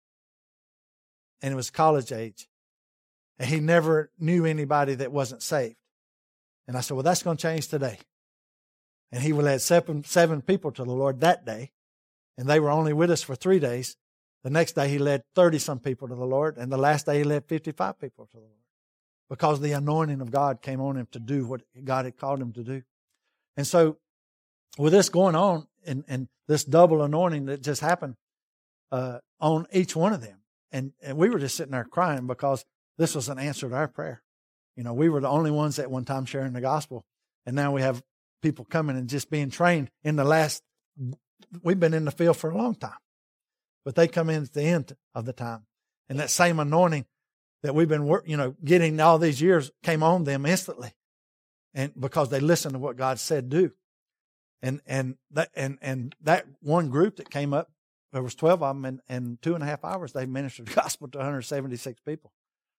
And it was college age. And he never knew anybody that wasn't saved. And I said, well, that's going to change today. And he led seven, seven people to the Lord that day. And they were only with us for three days. The next day he led thirty-some people to the Lord. And the last day he led fifty-five people to the Lord. Because the anointing of God came on him to do what God had called him to do. And so with this going on, and, and this double anointing that just happened uh, on each one of them, And, and we were just sitting there crying because this was an answer to our prayer. You know, we were the only ones at one time sharing the gospel. And now we have people coming and just being trained in the last, we've been in the field for a long time. But they come in at the end of the time. And that same anointing that we've been, you know, getting all these years came on them instantly. And because they listened to what God said do. And, and that, and, and that one group that came up, there was twelve of them, and in two and a half hours, they ministered the gospel to one hundred seventy-six people.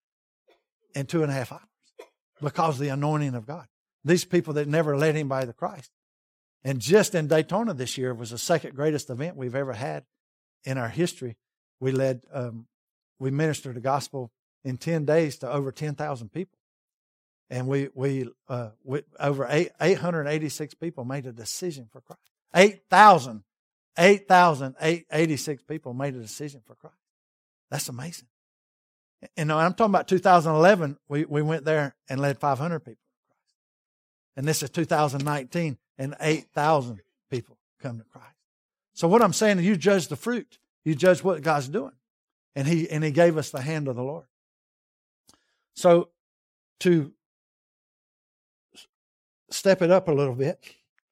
In two and a half hours. Because of the anointing of God. These people that never led anybody to Christ. And just in Daytona this year was the second greatest event we've ever had in our history. We led, um, we ministered the gospel in ten days to over ten thousand people. And we, we, uh, we over eight, eight hundred eighty-six people made a decision for Christ. eight thousand. eight thousand eighty-six people made a decision for Christ. That's amazing. And I'm talking about two thousand eleven, we, we went there and led five hundred people to Christ. And this is two thousand nineteen, and eight thousand people come to Christ. So what I'm saying is you judge the fruit. You judge what God's doing. And He, and He gave us the hand of the Lord. So to step it up a little bit,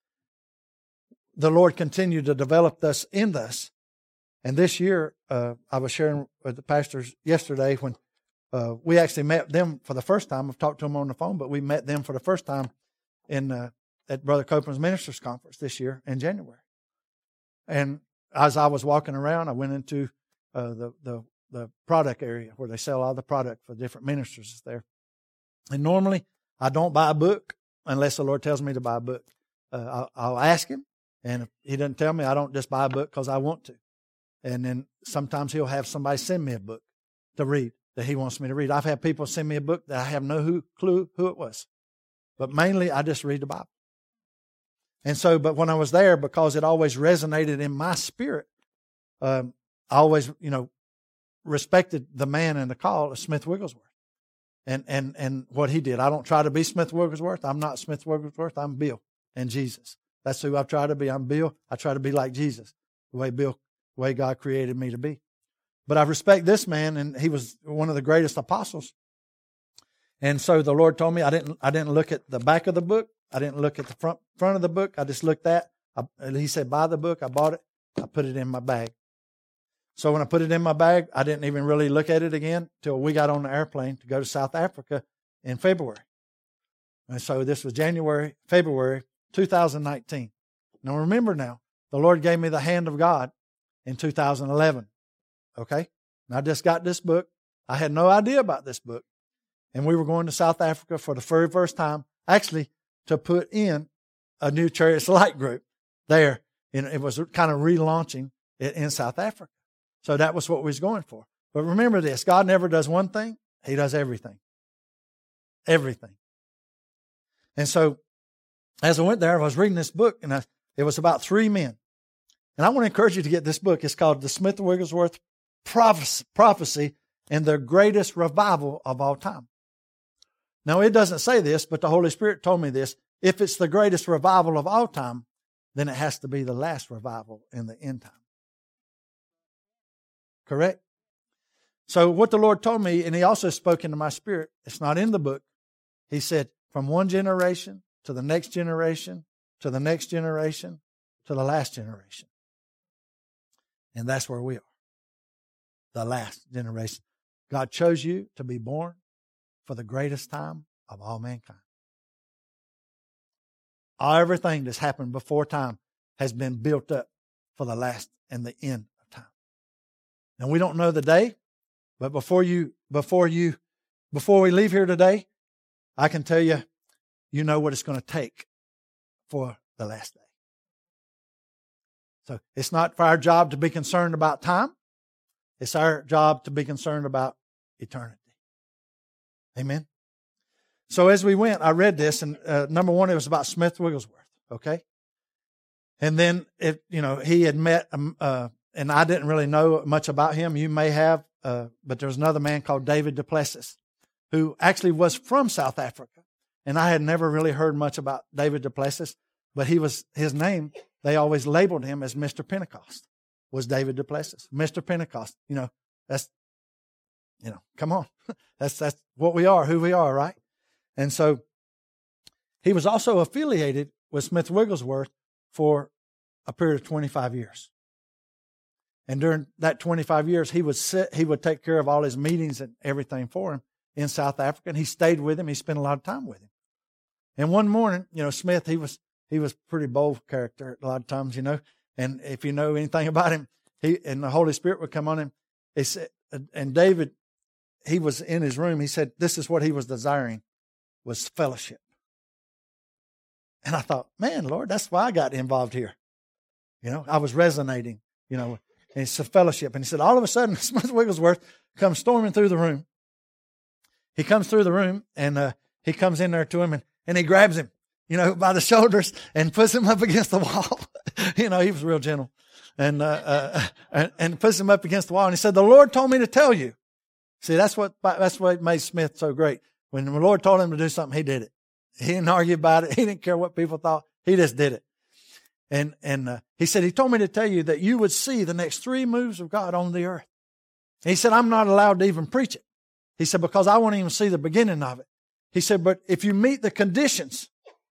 the Lord continued to develop this in us. And this year, uh, I was sharing with the pastors yesterday when uh, we actually met them for the first time. I've talked to them on the phone, but we met them for the first time in uh, at Brother Copeland's Ministers Conference this year in January. And as I was walking around, I went into uh, the, the the product area where they sell all the product for different ministers there. And normally, I don't buy a book unless the Lord tells me to buy a book. Uh, I'll, I'll ask Him. And if He doesn't tell me, I don't just buy a book because I want to. And then sometimes He'll have somebody send me a book to read that He wants me to read. I've had people send me a book that I have no who, clue who it was. But mainly I just read the Bible. And so, but when I was there, because it always resonated in my spirit, um, I always, you know, respected the man in the call of Smith Wigglesworth. And, and, and what he did. I don't try to be Smith Wigglesworth. I'm not Smith Wigglesworth. I'm Bill and Jesus. That's who I try to be. I'm Bill. I try to be like Jesus, the way Bill, the way God created me to be. But I respect this man, and he was one of the greatest apostles. And so the Lord told me I didn't. I didn't look at the back of the book. I didn't look at the front front of the book. I just looked at. I, he said, "Buy the book." I bought it. I put it in my bag. So when I put it in my bag, I didn't even really look at it again till we got on the airplane to go to South Africa in February. And so this was January, February, two thousand nineteen. Now remember now, the Lord gave me the hand of God in two thousand eleven. Okay? And I just got this book. I had no idea about this book. And we were going to South Africa for the very first time, actually, to put in a new Chariots Light group there. And it was kind of relaunching it in South Africa. So that was what we was going for. But remember this, God never does one thing. He does everything. Everything. And so as I went there, I was reading this book, and I, it was about three men. And I want to encourage you to get this book. It's called The Smith Wigglesworth prophecy and the greatest revival of all time. Now, it doesn't say this, but the Holy Spirit told me this. If it's the greatest revival of all time, then it has to be the last revival in the end time. Correct? So what the Lord told me, and He also spoke into my spirit, it's not in the book. He said, from one generation to the next generation, to the next generation, to the last generation. And that's where we are. The last generation. God chose you to be born for the greatest time of all mankind. All everything that's happened before time has been built up for the last and the end of time. Now, we don't know the day, but before you, before you, before we leave here today, I can tell you, you know what it's going to take for the last day. So it's not for our job to be concerned about time. It's our job to be concerned about eternity. Amen. So as we went, I read this, and uh, number one, it was about Smith Wigglesworth. Okay. And then it, you know, he had met, um, uh, and I didn't really know much about him. You may have, uh, but there was another man called David du Plessis, who actually was from South Africa. And I had never really heard much about David du Plessis, but he was, his name, they always labeled him as Mister Pentecost, was David du Plessis. Mister Pentecost, you know, that's, you know, come on. that's, that's what we are, who we are, right? And so he was also affiliated with Smith Wigglesworth for a period of twenty-five years. And during that twenty-five years, he would sit, he would take care of all his meetings and everything for him in South Africa. And he stayed with him. He spent a lot of time with him. And one morning, you know, Smith, he was, he was pretty bold character a lot of times, you know. And if you know anything about him, he, and the Holy Spirit would come on him. He said, and David, he was in his room. He said, this is what he was desiring, was fellowship. And I thought, man, Lord, that's why I got involved here. You know, I was resonating, you know, and it's a fellowship. And he said, all of a sudden, Smith Wigglesworth comes storming through the room. He comes through the room, and uh, he comes in there to him, and, and he grabs him, you know, by the shoulders and puts him up against the wall. You know, he was real gentle. And, uh, uh, and, and puts him up against the wall. And he said, the Lord told me to tell you. See, that's what, that's what made Smith so great. When the Lord told him to do something, he did it. He didn't argue about it. He didn't care what people thought. He just did it. And, and, uh, he said, he told me to tell you that you would see the next three moves of God on the earth. And he said, I'm not allowed to even preach it. He said, because I won't even see the beginning of it. He said, but if you meet the conditions,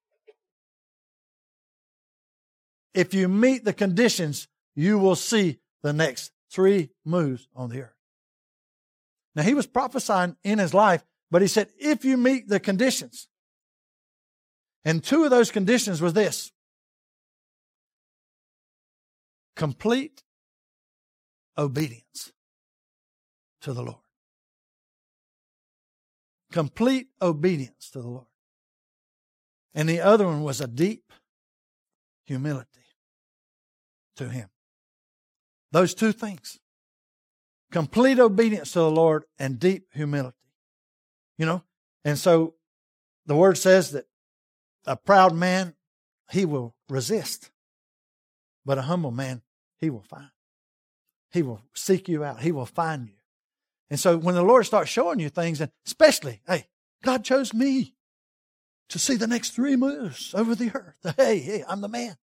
if you meet the conditions, you will see the next three moves on the earth. Now, he was prophesying in his life, but he said, if you meet the conditions, and two of those conditions was this: complete obedience to the Lord. Complete obedience to the Lord. And the other one was a deep humility to Him. Those two things. Complete obedience to the Lord and deep humility. You know, and so the Word says that a proud man, he will resist. But a humble man, he will find. He will seek you out. He will find you. And so when the Lord starts showing you things, and especially, hey, God chose me to see the next three moves over the earth. Hey, hey, I'm the man.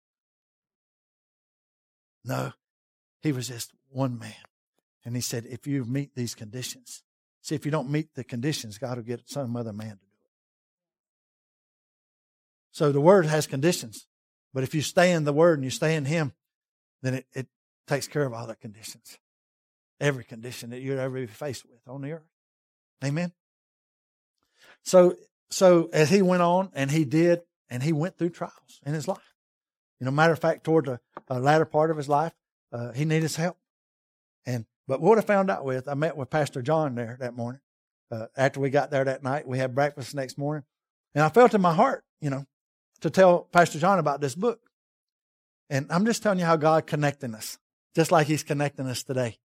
No, he was just one man. And he said, if you meet these conditions, see, if you don't meet the conditions, God will get some other man to do it. So the Word has conditions. But if you stay in the Word and you stay in Him, then it, it takes care of all the conditions. Every condition that you'd ever be faced with on the earth. Amen? So, so as he went on, and he did, and he went through trials in his life. You know, matter of fact, toward the uh, latter part of his life, uh, he needed his help. And But what I found out with, I met with Pastor John there that morning. Uh, after we got there that night, we had breakfast the next morning. And I felt in my heart, you know, to tell Pastor John about this book. And I'm just telling you how God connecting us, just like He's connecting us today.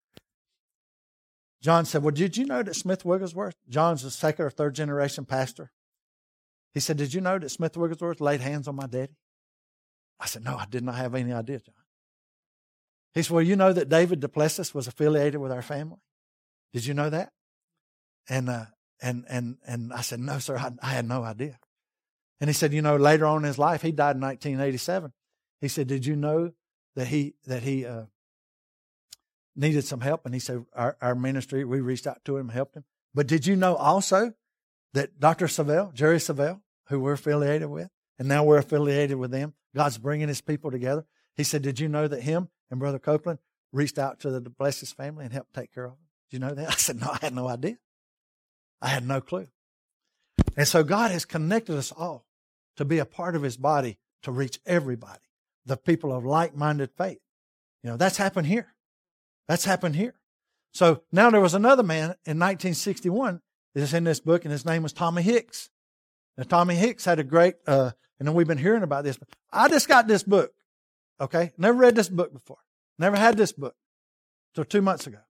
John said, well, did you know that Smith Wigglesworth, John's a second or third generation pastor? He said, did you know that Smith Wigglesworth laid hands on my daddy? I said, no, I did not have any idea, John. He said, well, you know that David Duplessis was affiliated with our family? Did you know that? And uh, and and and I said, no, sir, I, I had no idea. And he said, you know, later on in his life, he died in nineteen eighty-seven. He said, did you know that he that he uh, needed some help? And he said, our, our ministry, we reached out to him and helped him. But did you know also that Doctor Savelle, Jerry Savelle, who we're affiliated with, and now we're affiliated with them, God's bringing His people together. He said, did you know that him and Brother Copeland reached out to the Duplessis family and helped take care of them? Did you know that? I said, no, I had no idea. I had no clue. And so God has connected us all to be a part of His body to reach everybody, the people of like-minded faith. You know, that's happened here. That's happened here. So now there was another man in nineteen sixty-one that's in this book, and his name was Tommy Hicks. Now, Tommy Hicks had a great, uh, and then we've been hearing about this. But I just got this book, okay? Never read this book before. Never had this book until two months ago.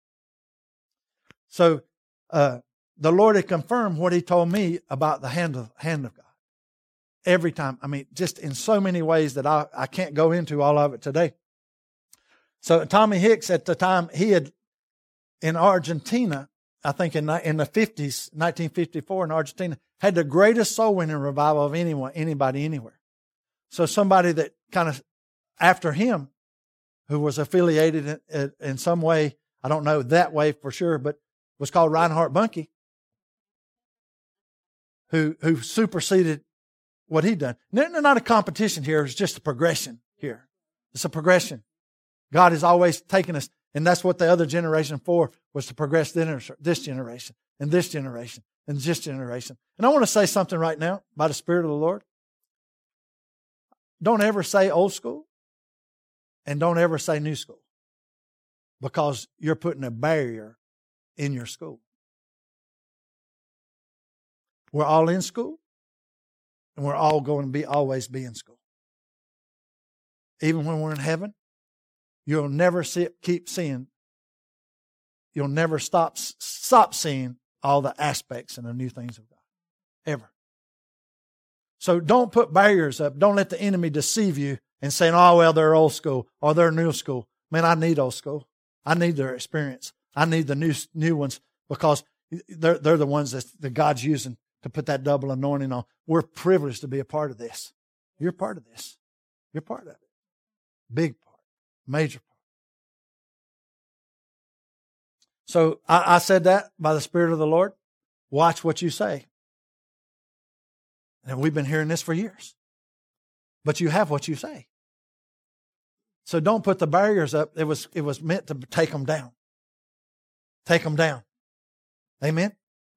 So uh, the Lord had confirmed what He told me about the hand of, hand of God. Every time. I mean, just in so many ways that I, I can't go into all of it today. So Tommy Hicks, at the time, he had, in Argentina, I think in, in the fifties, nineteen fifty-four in Argentina, had the greatest soul winning revival of anyone, anybody anywhere. So somebody that kind of, after him, who was affiliated in, in, in some way, I don't know that way for sure, but was called Reinhard Bonnke, who, who superseded what he'd done. There's not a competition here. It's just a progression here. It's a progression. God has always taken us, and that's what the other generation for was, to progress this generation and this generation and this generation. And I want to say something right now by the Spirit of the Lord. Don't ever say old school and don't ever say new school, because you're putting a barrier in your school. We're all in school, and we're all going to be always be in school. Even when we're in heaven, you'll never see, keep seeing, you'll never stop, stop seeing all the aspects and the new things of God. Ever. So don't put barriers up. Don't let the enemy deceive you and saying, oh, well, they're old school or they're new school. Man, I need old school. I need their experience. I need the new new ones, because they're, they're the ones that, that God's using to put that double anointing on. We're privileged to be a part of this. You're part of this. You're part of it. Big part. Major part. So I, I said that by the Spirit of the Lord. Watch what you say. And we've been hearing this for years. But you have what you say. So don't put the barriers up. It was, it was meant to take them down. Take them down. Amen?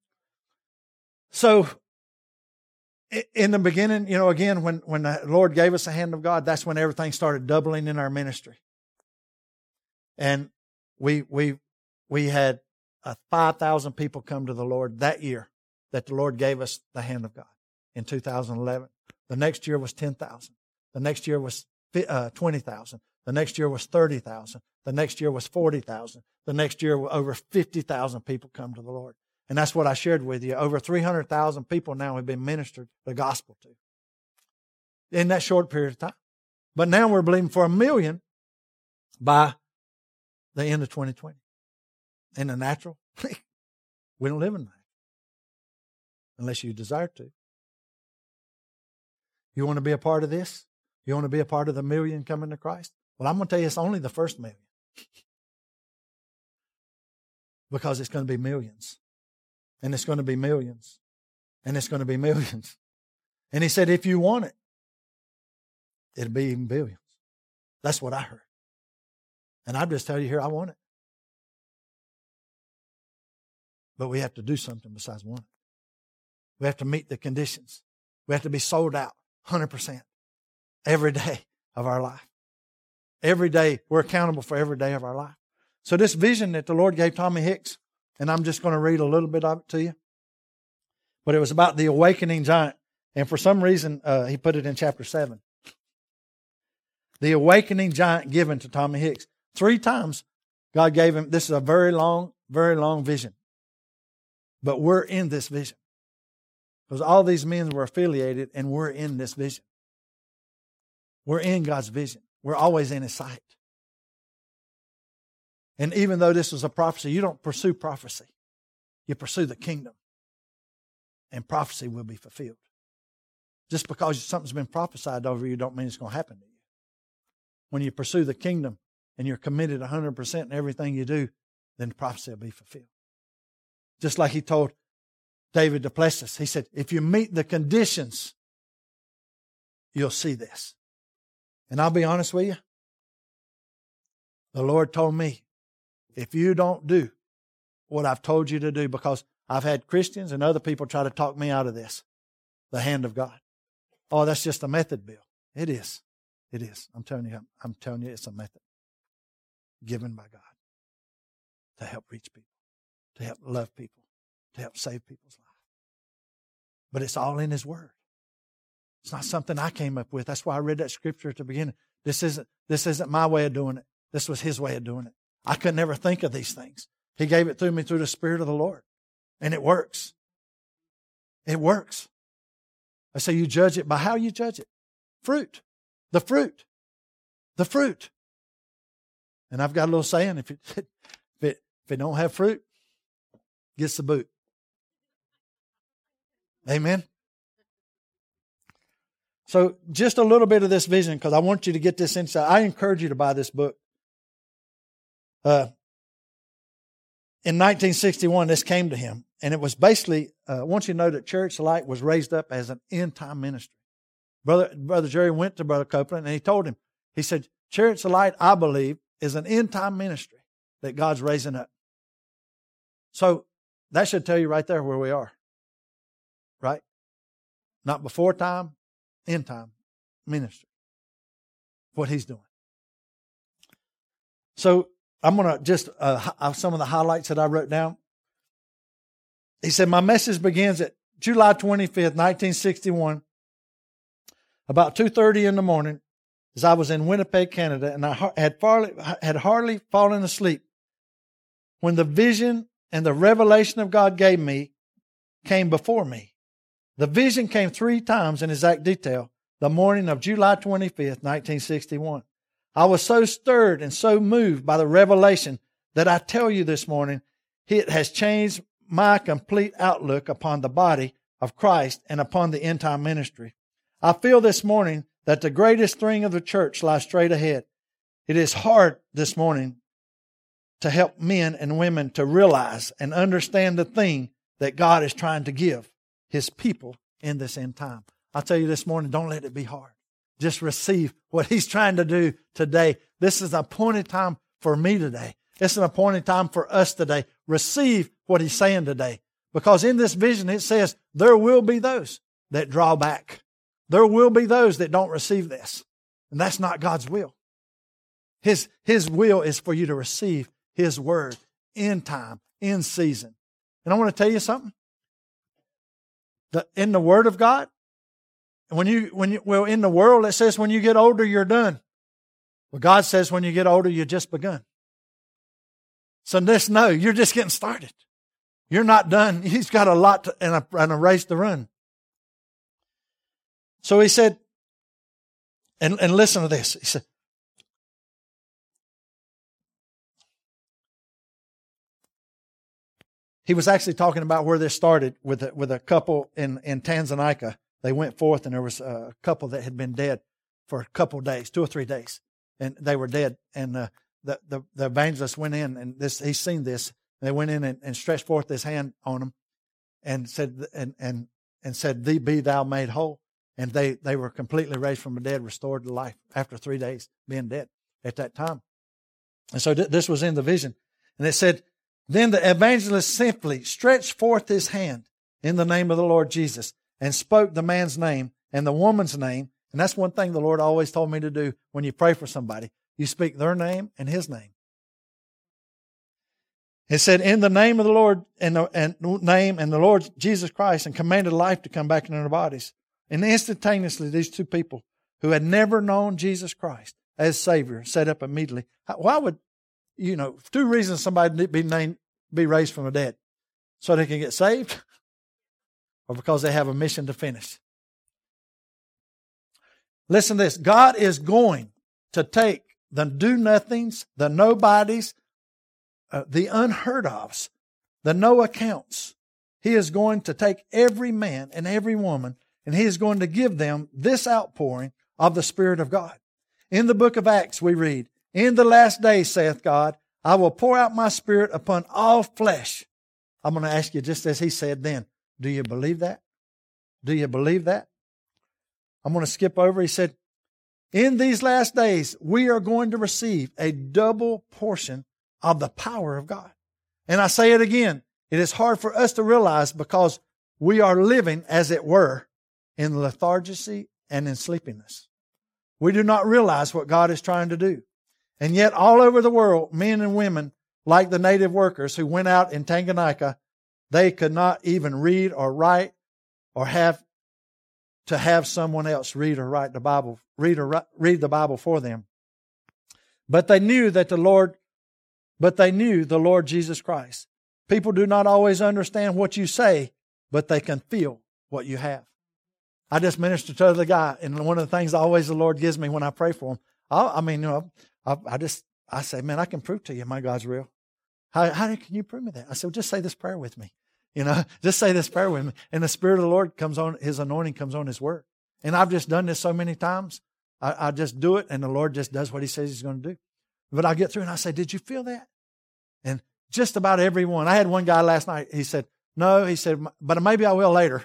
So in the beginning, you know, again, when, when the Lord gave us the hand of God, that's when everything started doubling in our ministry. And we we we had uh, five thousand people come to the Lord that year that the Lord gave us the hand of God in two thousand eleven. The next year was ten thousand. The next year was uh, twenty thousand. The next year was thirty thousand. The next year was forty thousand. The next year, over fifty thousand people come to the Lord. And that's what I shared with you. Over three hundred thousand people now have been ministered the gospel to in that short period of time. But now we're believing for a million by the end of twenty twenty. In the natural, we don't live in that unless you desire to. You want to be a part of this? You want to be a part of the million coming to Christ? Well, I'm going to tell you it's only the first million. Because it's going to be millions. And it's going to be millions. And it's going to be millions. And He said, if you want it, it'll be even billions. That's what I heard. And I just tell you here, I want it. But we have to do something besides want it. We have to meet the conditions. We have to be sold out one hundred percent every day of our life. Every day, we're accountable for every day of our life. So this vision that the Lord gave Tommy Hicks, and I'm just going to read a little bit of it to you. But it was about the awakening giant. And for some reason, uh, he put it in chapter seven. The awakening giant given to Tommy Hicks. Three times God gave him, this is a very long, very long vision. But we're in this vision. Because all these men were affiliated and we're in this vision. We're in God's vision. We're always in His sight. And even though this was a prophecy, you don't pursue prophecy. You pursue the kingdom. And prophecy will be fulfilled. Just because something's been prophesied over you don't mean it's going to happen to you. When you pursue the kingdom and you're committed one hundred percent in everything you do, then the prophecy will be fulfilled. Just like he told David Duplessis. He said, if you meet the conditions, you'll see this. And I'll be honest with you. The Lord told me, if you don't do what I've told you to do, because I've had Christians and other people try to talk me out of this, the hand of God. Oh, that's just a method, Bill. It is. It is. I'm telling you, I'm telling you, it's a method given by God to help reach people, to help love people, to help save people's lives. But it's all in His Word. It's not something I came up with. That's why I read that scripture at the beginning. This isn't, this isn't my way of doing it. This was His way of doing it. I could never think of these things. He gave it to me through the Spirit of the Lord. And it works. It works. I say you judge it by how you judge it. Fruit. The fruit. The fruit. And I've got a little saying, if it, if it, if it don't have fruit, gets the boot. Amen. So just a little bit of this vision, because I want you to get this insight. I encourage you to buy this book. Uh, in nineteen sixty-one, this came to him. And it was basically, uh, I want you to know that Church Light was raised up as an end-time ministry. Brother, Brother Jerry went to Brother Copeland and he told him, he said, Church Light, I believe, is an end-time ministry that God's raising up. So that should tell you right there where we are. Right? Not before time, end time ministry. What He's doing. So I'm going to just, uh, some of the highlights that I wrote down. He said, my message begins at July twenty-fifth, nineteen sixty-one, about two thirty in the morning, as I was in Winnipeg, Canada, and I had, farly, had hardly fallen asleep when the vision and the revelation of God gave me came before me. The vision came three times in exact detail the morning of July twenty-fifth, nineteen sixty-one. I was so stirred and so moved by the revelation that I tell you this morning, it has changed my complete outlook upon the body of Christ and upon the end-time ministry. I feel this morning that the greatest thing of the church lies straight ahead. It is hard this morning to help men and women to realize and understand the thing that God is trying to give His people in this end time. I'll tell you this morning, don't let it be hard. Just receive what He's trying to do today. This is an appointed time for me today. It's an appointed time for us today. Receive what He's saying today. Because in this vision it says there will be those that draw back. There will be those that don't receive this. And that's not God's will. His, His will is for you to receive His Word in time, in season. And I want to tell you something. The, in the Word of God, when you, when you, well, in the world it says when you get older, you're done. Well, God says when you get older, you've just begun. So just know, you're just getting started. You're not done. He's got a lot to, and, a, and a race to run. So he said, and, and listen to this. He said, he was actually talking about where this started with a, with a couple in, in Tanzania. They went forth and there was a couple that had been dead for a couple of days, two or three days. And they were dead. And uh, the, the, the evangelist went in and this, he's seen this. They went in and, and stretched forth his hand on them and said, and, and, and said, thee be thou made whole. And they, they were completely raised from the dead, restored to life after three days being dead at that time. And so th- this was in the vision. And it said, then the evangelist simply stretched forth his hand in the name of the Lord Jesus and spoke the man's name and the woman's name. And that's one thing the Lord always told me to do when you pray for somebody. You speak their name and His name. It said, in the name of the Lord and the and name and the Lord Jesus Christ, and commanded life to come back into their bodies. And instantaneously, these two people who had never known Jesus Christ as Savior sat up immediately. Why would, you know, two reasons somebody be named, be raised from the dead. So they can get saved or because they have a mission to finish. Listen to this. God is going to take the do-nothings, the nobodies, uh, the unheard ofs, the no accounts. He is going to take every man and every woman, and He is going to give them this outpouring of the Spirit of God. In the book of Acts we read, "In the last days, saith God, I will pour out my Spirit upon all flesh." I'm going to ask you, just as He said then, do you believe that? Do you believe that? I'm going to skip over. He said, in these last days, we are going to receive a double portion of the power of God. And I say it again, it is hard for us to realize because we are living, as it were, in lethargy and in sleepiness. We do not realize what God is trying to do. And yet all over the world, men and women, like the native workers who went out in Tanganyika, they could not even read or write or have to have someone else read or write the Bible, read or write, read the Bible for them. But they knew that the Lord, but they knew the Lord Jesus Christ. People do not always understand what you say, but they can feel what you have. I just ministered to the guy, and one of the things always the Lord gives me when I pray for him, I, I mean, you know, I, I just, I say, man, I can prove to you my God's real. How, how can you prove me that? I said, well, just say this prayer with me. You know, just say this prayer with me. And the Spirit of the Lord comes on, His anointing comes on His Word. And I've just done this so many times. I, I just do it, and the Lord just does what He says He's going to do. But I get through and I say, did you feel that? And just about everyone. I had one guy last night, he said, no, he said, but maybe I will later.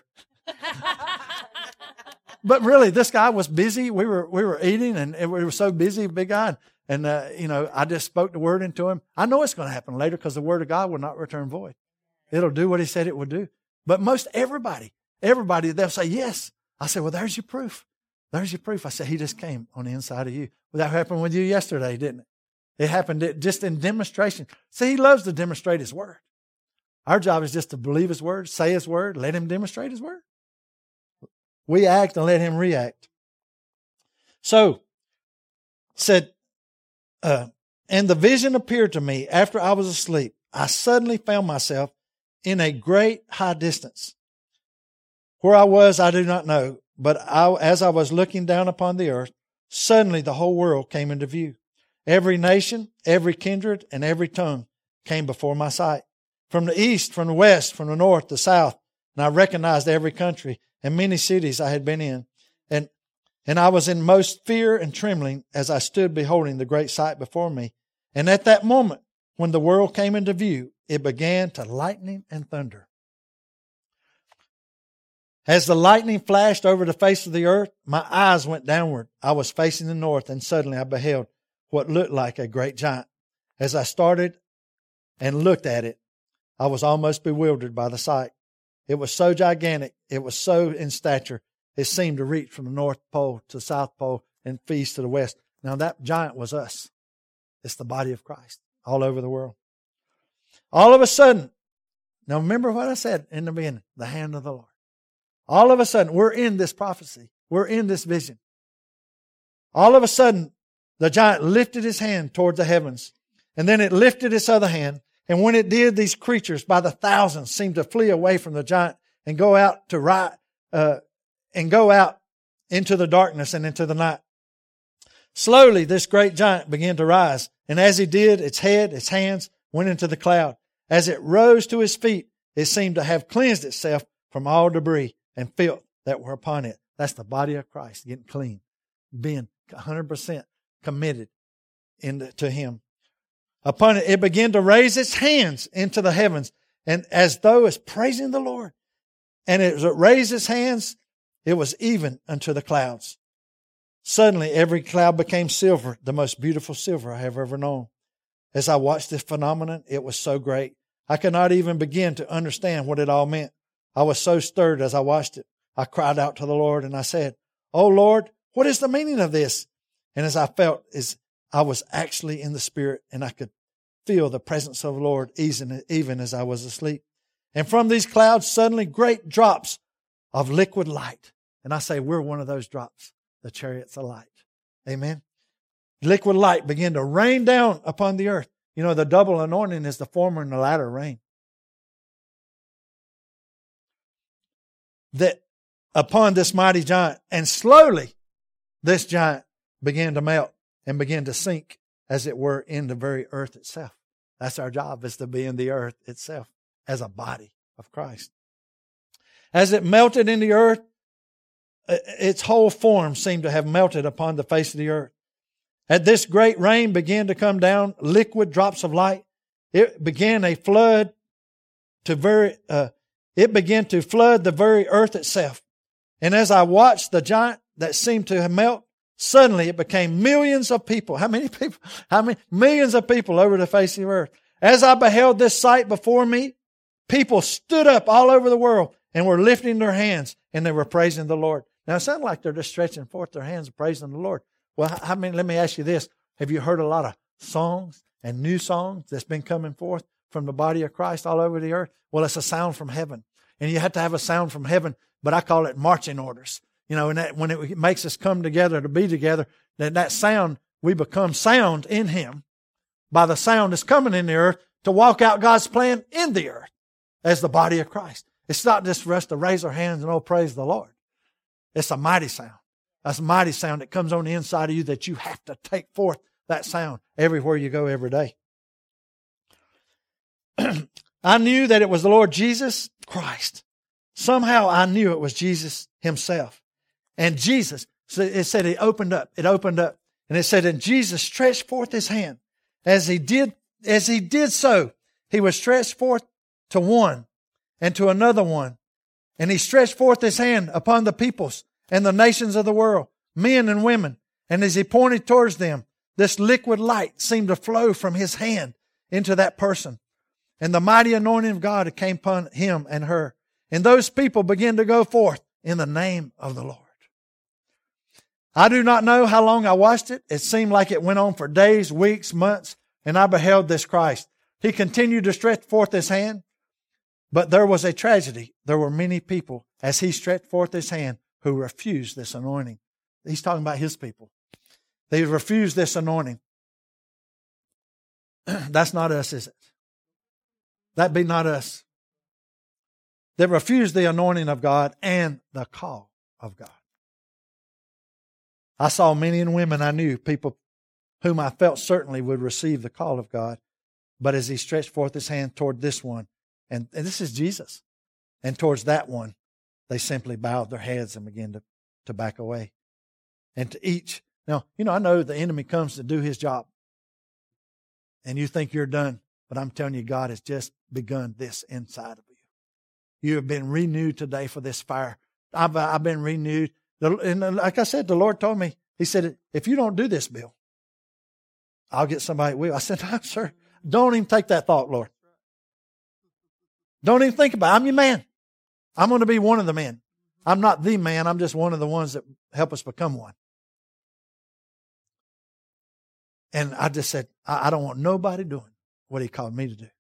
But really, this guy was busy. We were we were eating, and we were so busy, big guy. And, uh, you know, I just spoke the word into him. I know it's going to happen later because the Word of God will not return void. It'll do what He said it would do. But most everybody, everybody, they'll say, yes. I said, well, there's your proof. There's your proof. I said, He just came on the inside of you. Well, that happened with you yesterday, didn't it? It happened just in demonstration. See, He loves to demonstrate His Word. Our job is just to believe His Word, say His Word, let Him demonstrate His Word. We act and let Him react. So, said, uh, and the vision appeared to me after I was asleep. I suddenly found myself in a great high distance. Where I was, I do not know, but I, as I was looking down upon the earth, suddenly the whole world came into view. Every nation, every kindred, and every tongue came before my sight. From the east, from the west, from the north, the south, and I recognized every country and many cities I had been in. And, and I was in most fear and trembling as I stood beholding the great sight before me. And at that moment, when the world came into view, it began to lightning and thunder. As the lightning flashed over the face of the earth, my eyes went downward. I was facing the north, and suddenly I beheld what looked like a great giant. As I started and looked at it, I was almost bewildered by the sight. It was so gigantic, it was so in stature, it seemed to reach from the North Pole to the South Pole and east to the west. Now that giant was us. It's the body of Christ all over the world. All of a sudden, now remember what I said in the beginning, the hand of the Lord. All of a sudden, we're in this prophecy. We're in this vision. All of a sudden, the giant lifted his hand toward the heavens, and then it lifted its other hand. And when it did, these creatures by the thousands seemed to flee away from the giant and go out to right, uh, and go out into the darkness and into the night. Slowly, this great giant began to rise, and as he did, its head, its hands went into the cloud. As it rose to his feet, it seemed to have cleansed itself from all debris and filth that were upon it. That's the body of Christ getting clean, being one hundred percent committed into, to Him. Upon it, it began to raise its hands into the heavens, and as though it's praising the Lord. And as it raised its hands, it was even unto the clouds. Suddenly, every cloud became silver, the most beautiful silver I have ever known. As I watched this phenomenon, it was so great. I could not even begin to understand what it all meant. I was so stirred as I watched it. I cried out to the Lord and I said, "Oh Lord, what is the meaning of this?" And as I felt as I was actually in the Spirit, and I could feel the presence of the Lord even as I was asleep. And from these clouds, suddenly great drops of liquid light. And I say, we're one of those drops, the chariots of light. Amen. Liquid light began to rain down upon the earth. You know, the double anointing is the former and the latter rain. That upon this mighty giant, and slowly this giant began to melt and began to sink, as it were, in the very earth itself. That's our job, is to be in the earth itself as a body of Christ. As it melted in the earth, its whole form seemed to have melted upon the face of the earth. As this great rain began to come down, liquid drops of light, it began a flood to very, uh, it began to flood the very earth itself. And as I watched the giant that seemed to melt, suddenly it became millions of people. How many people? How many? Millions of people over the face of the earth. As I beheld this sight before me, people stood up all over the world and were lifting their hands and they were praising the Lord. Now it sounds like they're just stretching forth their hands and praising the Lord. Well, I mean, let me ask you this. Have you heard a lot of songs and new songs that's been coming forth from the body of Christ all over the earth? Well, it's a sound from heaven. And you have to have a sound from heaven, but I call it marching orders. You know, and that, when it makes us come together to be together, that that sound, we become sound in Him by the sound that's coming in the earth to walk out God's plan in the earth as the body of Christ. It's not just for us to raise our hands and, oh, praise the Lord. It's a mighty sound. That's a mighty sound that comes on the inside of you that you have to take forth that sound everywhere you go every day. I knew that it was the Lord Jesus Christ. Somehow I knew it was Jesus Himself. And Jesus, it said it opened up. It opened up. And it said, and Jesus stretched forth His hand. As He did, as He did so, He was stretched forth to one and to another one. And He stretched forth His hand upon the peoples and the nations of the world, men and women. And as He pointed towards them, this liquid light seemed to flow from His hand into that person. And the mighty anointing of God came upon him and her. And those people began to go forth in the name of the Lord. I do not know how long I watched it. It seemed like it went on for days, weeks, months, and I beheld this Christ. He continued to stretch forth His hand, but there was a tragedy. There were many people, as He stretched forth His hand, who refused this anointing. He's talking about His people. They refused this anointing. That's not us, is it? That be not us. They refused the anointing of God and the call of God. I saw men and women I knew, people whom I felt certainly would receive the call of God. But as He stretched forth His hand toward this one, and, and this is Jesus, and towards that one, they simply bowed their heads and began to, to back away. And to each, now, you know, I know the enemy comes to do his job. And you think you're done. But I'm telling you, God has just begun this inside of you. You have been renewed today for this fire. I've, I've been renewed. And like I said, the Lord told me, He said, if you don't do this, Bill, I'll get somebody that will. I said, no, sir, don't even take that thought, Lord. Don't even think about it. I'm your man. I'm going to be one of the men. I'm not the man. I'm just one of the ones that help us become one. And I just said, I, I don't want nobody doing what He called me to do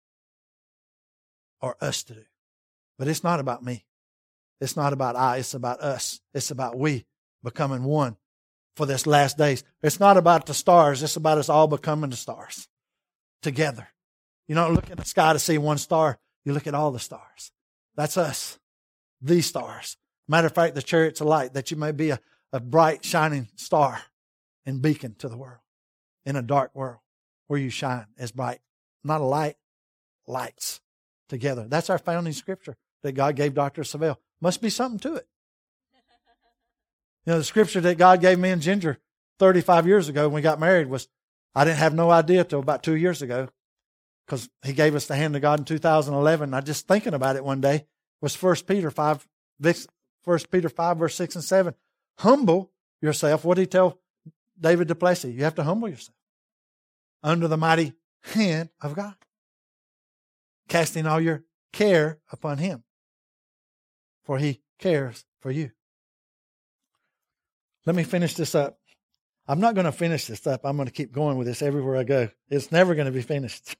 or us to do. But it's not about me. It's not about I. It's about us. It's about we becoming one for this last days. It's not about the stars. It's about us all becoming the stars together. You don't look at the sky to see one star. You look at all the stars. That's us, the stars. Matter of fact, the chariots of light, that you may be a, a bright, shining star and beacon to the world in a dark world where you shine as bright. Not a light, lights together. That's our founding scripture that God gave Doctor Savelle. Must be something to it. You know, the scripture that God gave me and Ginger thirty-five years ago when we got married was, I didn't have no idea till about two years ago, because He gave us the hand of God in two thousand eleven. I just thinking about it one day was First Peter five, First Peter five, verse six and seven. Humble yourself. What did He tell David du Plessis? You have to humble yourself under the mighty hand of God, casting all your care upon Him, for He cares for you. Let me finish this up. I'm not going to finish this up. I'm going to keep going with this everywhere I go. It's never going to be finished.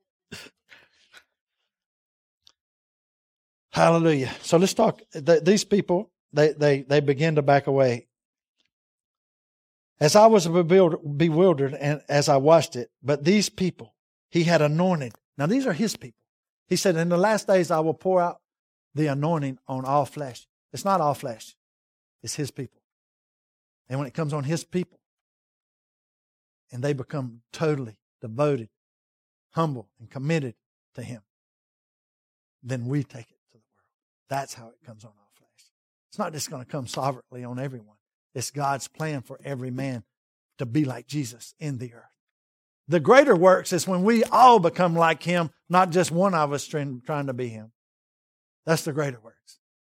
Hallelujah. So let's talk. These people, they, they, they begin to back away. As I was bewildered and as I watched it, but these people He had anointed. Now these are His people. He said, in the last days I will pour out the anointing on all flesh. It's not all flesh. It's His people. And when it comes on His people, and they become totally devoted, humble and committed to Him, then we take it to the world. That's how it comes on our flesh. It's not just going to come sovereignly on everyone. It's God's plan for every man to be like Jesus in the earth. The greater works is when we all become like Him, not just one of us trying, trying to be Him. That's the greater works.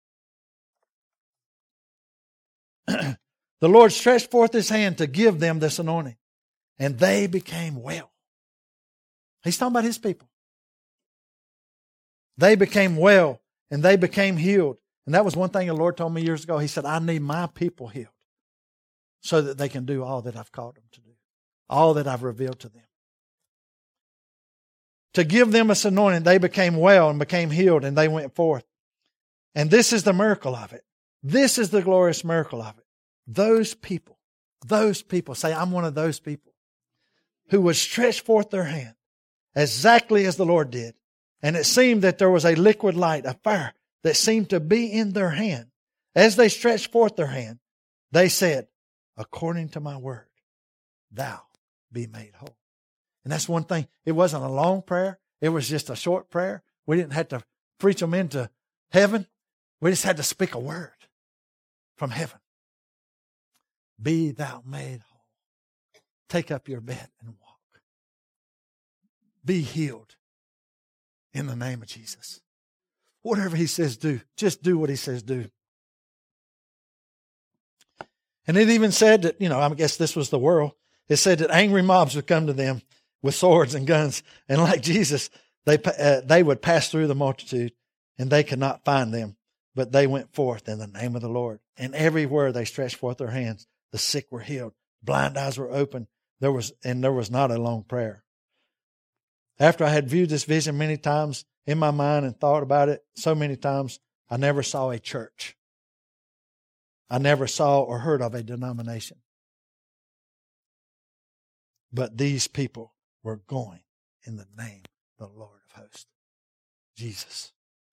The Lord stretched forth His hand to give them this anointing, and they became well. He's talking about His people. They became well, and they became healed. And that was one thing the Lord told me years ago. He said, I need my people healed so that they can do all that I've called them to do, all that I've revealed to them. To give them this anointing, they became well and became healed, and they went forth. And this is the miracle of it. This is the glorious miracle of it. Those people, those people, say, I'm one of those people who would stretch forth their hand exactly as the Lord did. And it seemed that there was a liquid light, a fire that seemed to be in their hand. As they stretched forth their hand, they said, according to my word, thou be made whole. And that's one thing. It wasn't a long prayer. It was just a short prayer. We didn't have to preach them into heaven. We just had to speak a word from heaven. Be thou made whole. Take up your bed and walk. Be healed in the name of Jesus. Whatever He says do, just do what He says do. And it even said that, you know, I guess this was the world. It said that angry mobs would come to them with swords and guns. And like Jesus, they uh, they would pass through the multitude, and they could not find them. But they went forth in the name of the Lord. And everywhere they stretched forth their hands, the sick were healed. Blind eyes were opened. There was, and there was not a long prayer. After I had viewed this vision many times in my mind and thought about it so many times, I never saw a church. I never saw or heard of a denomination. But these people were going in the name of the Lord of hosts, Jesus.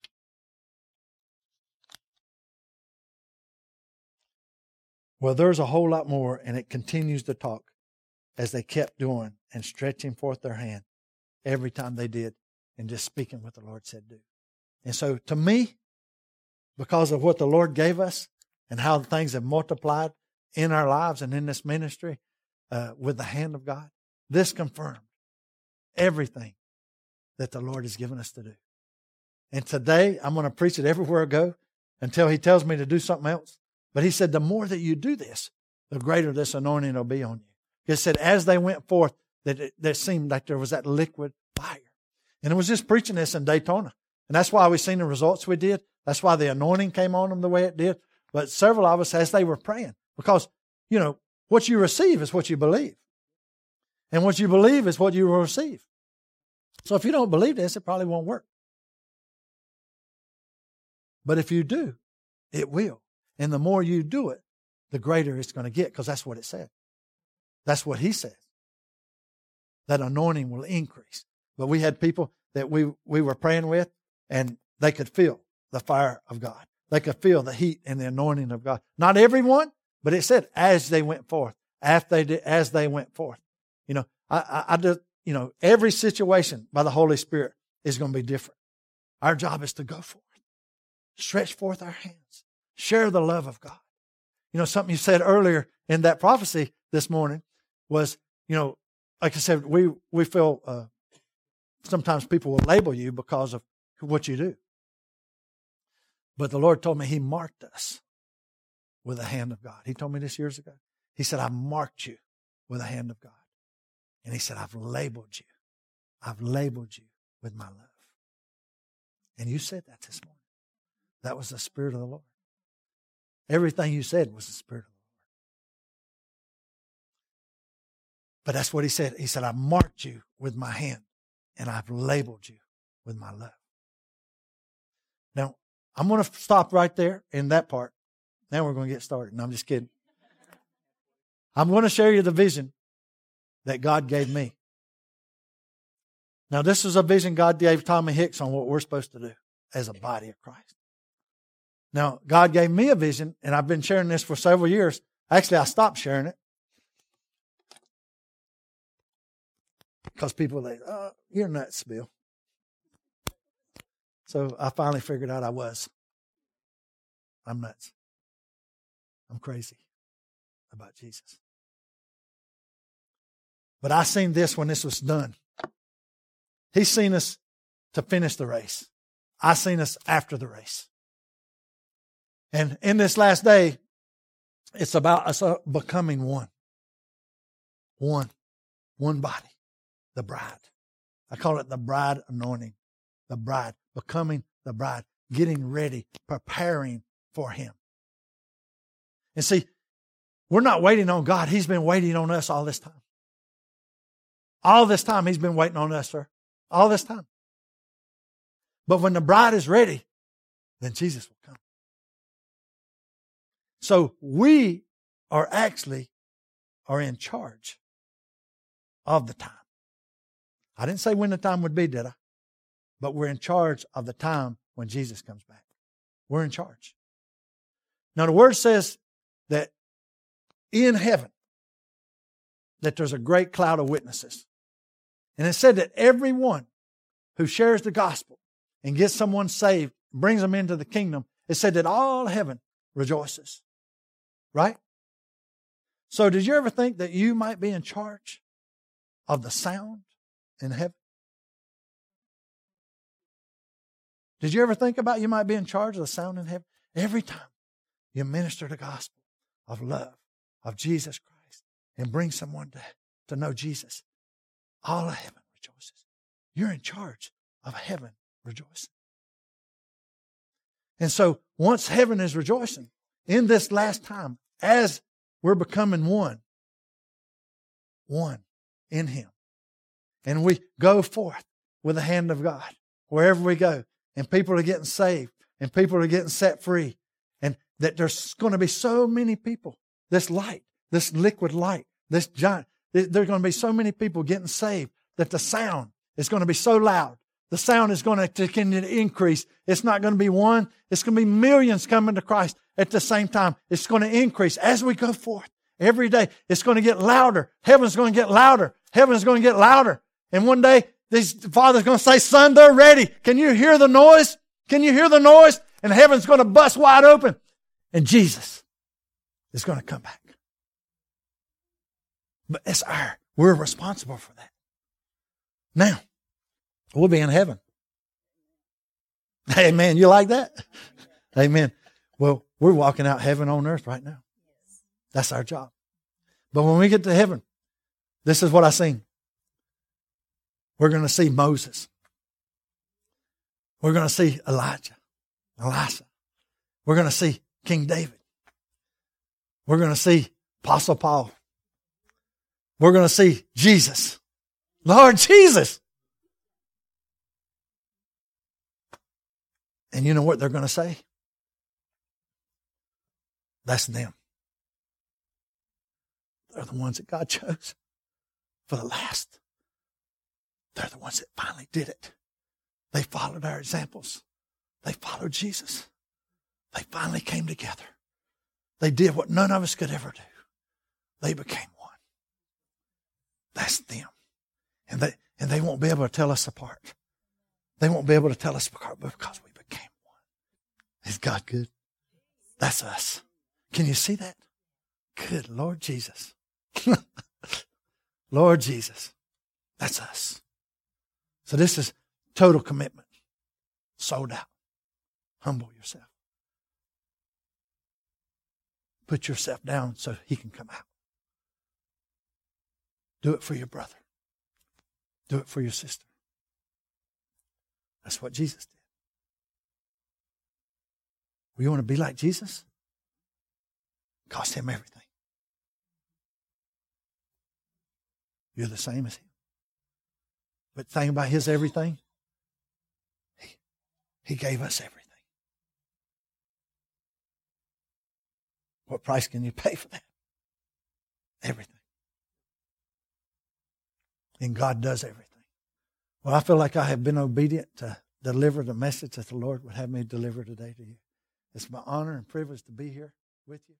Well, there's a whole lot more, and it continues to talk as they kept doing and stretching forth their hand every time they did and just speaking what the Lord said do. And so to me, because of what the Lord gave us and how things have multiplied in our lives and in this ministry uh, with the hand of God, this confirmed everything that the Lord has given us to do. And today, I'm going to preach it everywhere I go until He tells me to do something else. But He said, the more that you do this, the greater this anointing will be on you. He said, as they went forth, that it, that seemed like there was that liquid fire. And it was just preaching this in Daytona. And that's why we seen the results we did. That's why the anointing came on them the way it did. But several of us, as they were praying, because, you know, what you receive is what you believe. And what you believe is what you will receive. So if you don't believe this, it probably won't work. But if you do, it will. And the more you do it, the greater it's going to get, because that's what it said. That's what He said. That anointing will increase. But we had people that we, we were praying with, and they could feel the fire of God. They could feel the heat and the anointing of God. Not everyone, but it said as they went forth, after they did, as they went forth. You know, I, I, I just, you know, every situation by the Holy Spirit is going to be different. Our job is to go forth, stretch forth our hands, share the love of God. You know, something you said earlier in that prophecy this morning was, you know, like I said, we, we feel uh, sometimes people will label you because of what you do. But the Lord told me He marked us with the hand of God. He told me this years ago. He said, I've marked you with the hand of God. And He said, I've labeled you. I've labeled you with my love. And you said that this morning. That was the Spirit of the Lord. Everything you said was the Spirit of the Lord. But that's what He said. He said, I've marked you with my hand, and I've labeled you with my love. Now, I'm going to stop right there in that part. Now we're going to get started. No, I'm just kidding. I'm going to share you the vision that God gave me. Now, this is a vision God gave Tommy Hicks on what we're supposed to do as a body of Christ. Now, God gave me a vision, and I've been sharing this for several years. Actually, I stopped sharing it. Because people, they, oh, you're nuts, Bill. So I finally figured out I was. I'm nuts. I'm crazy about Jesus. But I seen this when this was done. He's seen us to finish the race. I seen us after the race. And in this last day, it's about us becoming one. One. One body. The bride. I call it the bride anointing. The bride. Becoming the bride. Getting ready. Preparing for Him. And see, we're not waiting on God. He's been waiting on us all this time. All this time He's been waiting on us, sir. All this time. But when the bride is ready, then Jesus will come. So we are actually are in charge of the time. I didn't say when the time would be, did I? But we're in charge of the time when Jesus comes back. We're in charge. Now the Word says that in heaven, that there's a great cloud of witnesses. And it said that everyone who shares the gospel and gets someone saved, brings them into the kingdom, it said that all heaven rejoices. Right? So did you ever think that you might be in charge of the sound in heaven? Did you ever think about you might be in charge of the sound in heaven? Every time you minister the gospel of love, of Jesus Christ, and bring someone to, to know Jesus, all of heaven rejoices. You're in charge of heaven rejoicing. And so once heaven is rejoicing, in this last time, as we're becoming one, one in Him, and we go forth with the hand of God wherever we go, and people are getting saved, and people are getting set free, and that there's going to be so many people, this light, this liquid light, this giant, there's going to be so many people getting saved that the sound is going to be so loud. The sound is going to continue to increase. It's not going to be one. It's going to be millions coming to Christ at the same time. It's going to increase as we go forth. Every day, it's going to get louder. Heaven's going to get louder. Heaven's going to get louder. And one day, this Father's going to say, son, they're ready. Can you hear the noise? Can you hear the noise? And heaven's going to bust wide open. And Jesus is going to come back. But it's our, we're responsible for that. Now, we'll be in heaven. Amen. You like that? Amen. Well, we're walking out heaven on earth right now. That's our job. But when we get to heaven, this is what I seen. We're going to see Moses. We're going to see Elijah, Elisha. We're going to see King David. We're going to see Apostle Paul. We're going to see Jesus. Lord Jesus. And you know what they're going to say? That's them. They're the ones that God chose for the last. They're the ones that finally did it. They followed our examples. They followed Jesus. They finally came together. They did what none of us could ever do. They became one. That's them. And they, and they won't be able to tell us apart. They won't be able to tell us apart because we became one. Is God good? That's us. Can you see that? Good Lord Jesus. Lord Jesus. That's us. So this is total commitment. Sold out. Humble yourself. Put yourself down so He can come out. Do it for your brother. Do it for your sister. That's what Jesus did. Well, you want to be like Jesus? Cost Him everything. You're the same as Him. But the thing about His everything, He, he gave us everything. What price can you pay for that? Everything. And God does everything. Well, I feel like I have been obedient to deliver the message that the Lord would have me deliver today to you. It's my honor and privilege to be here with you.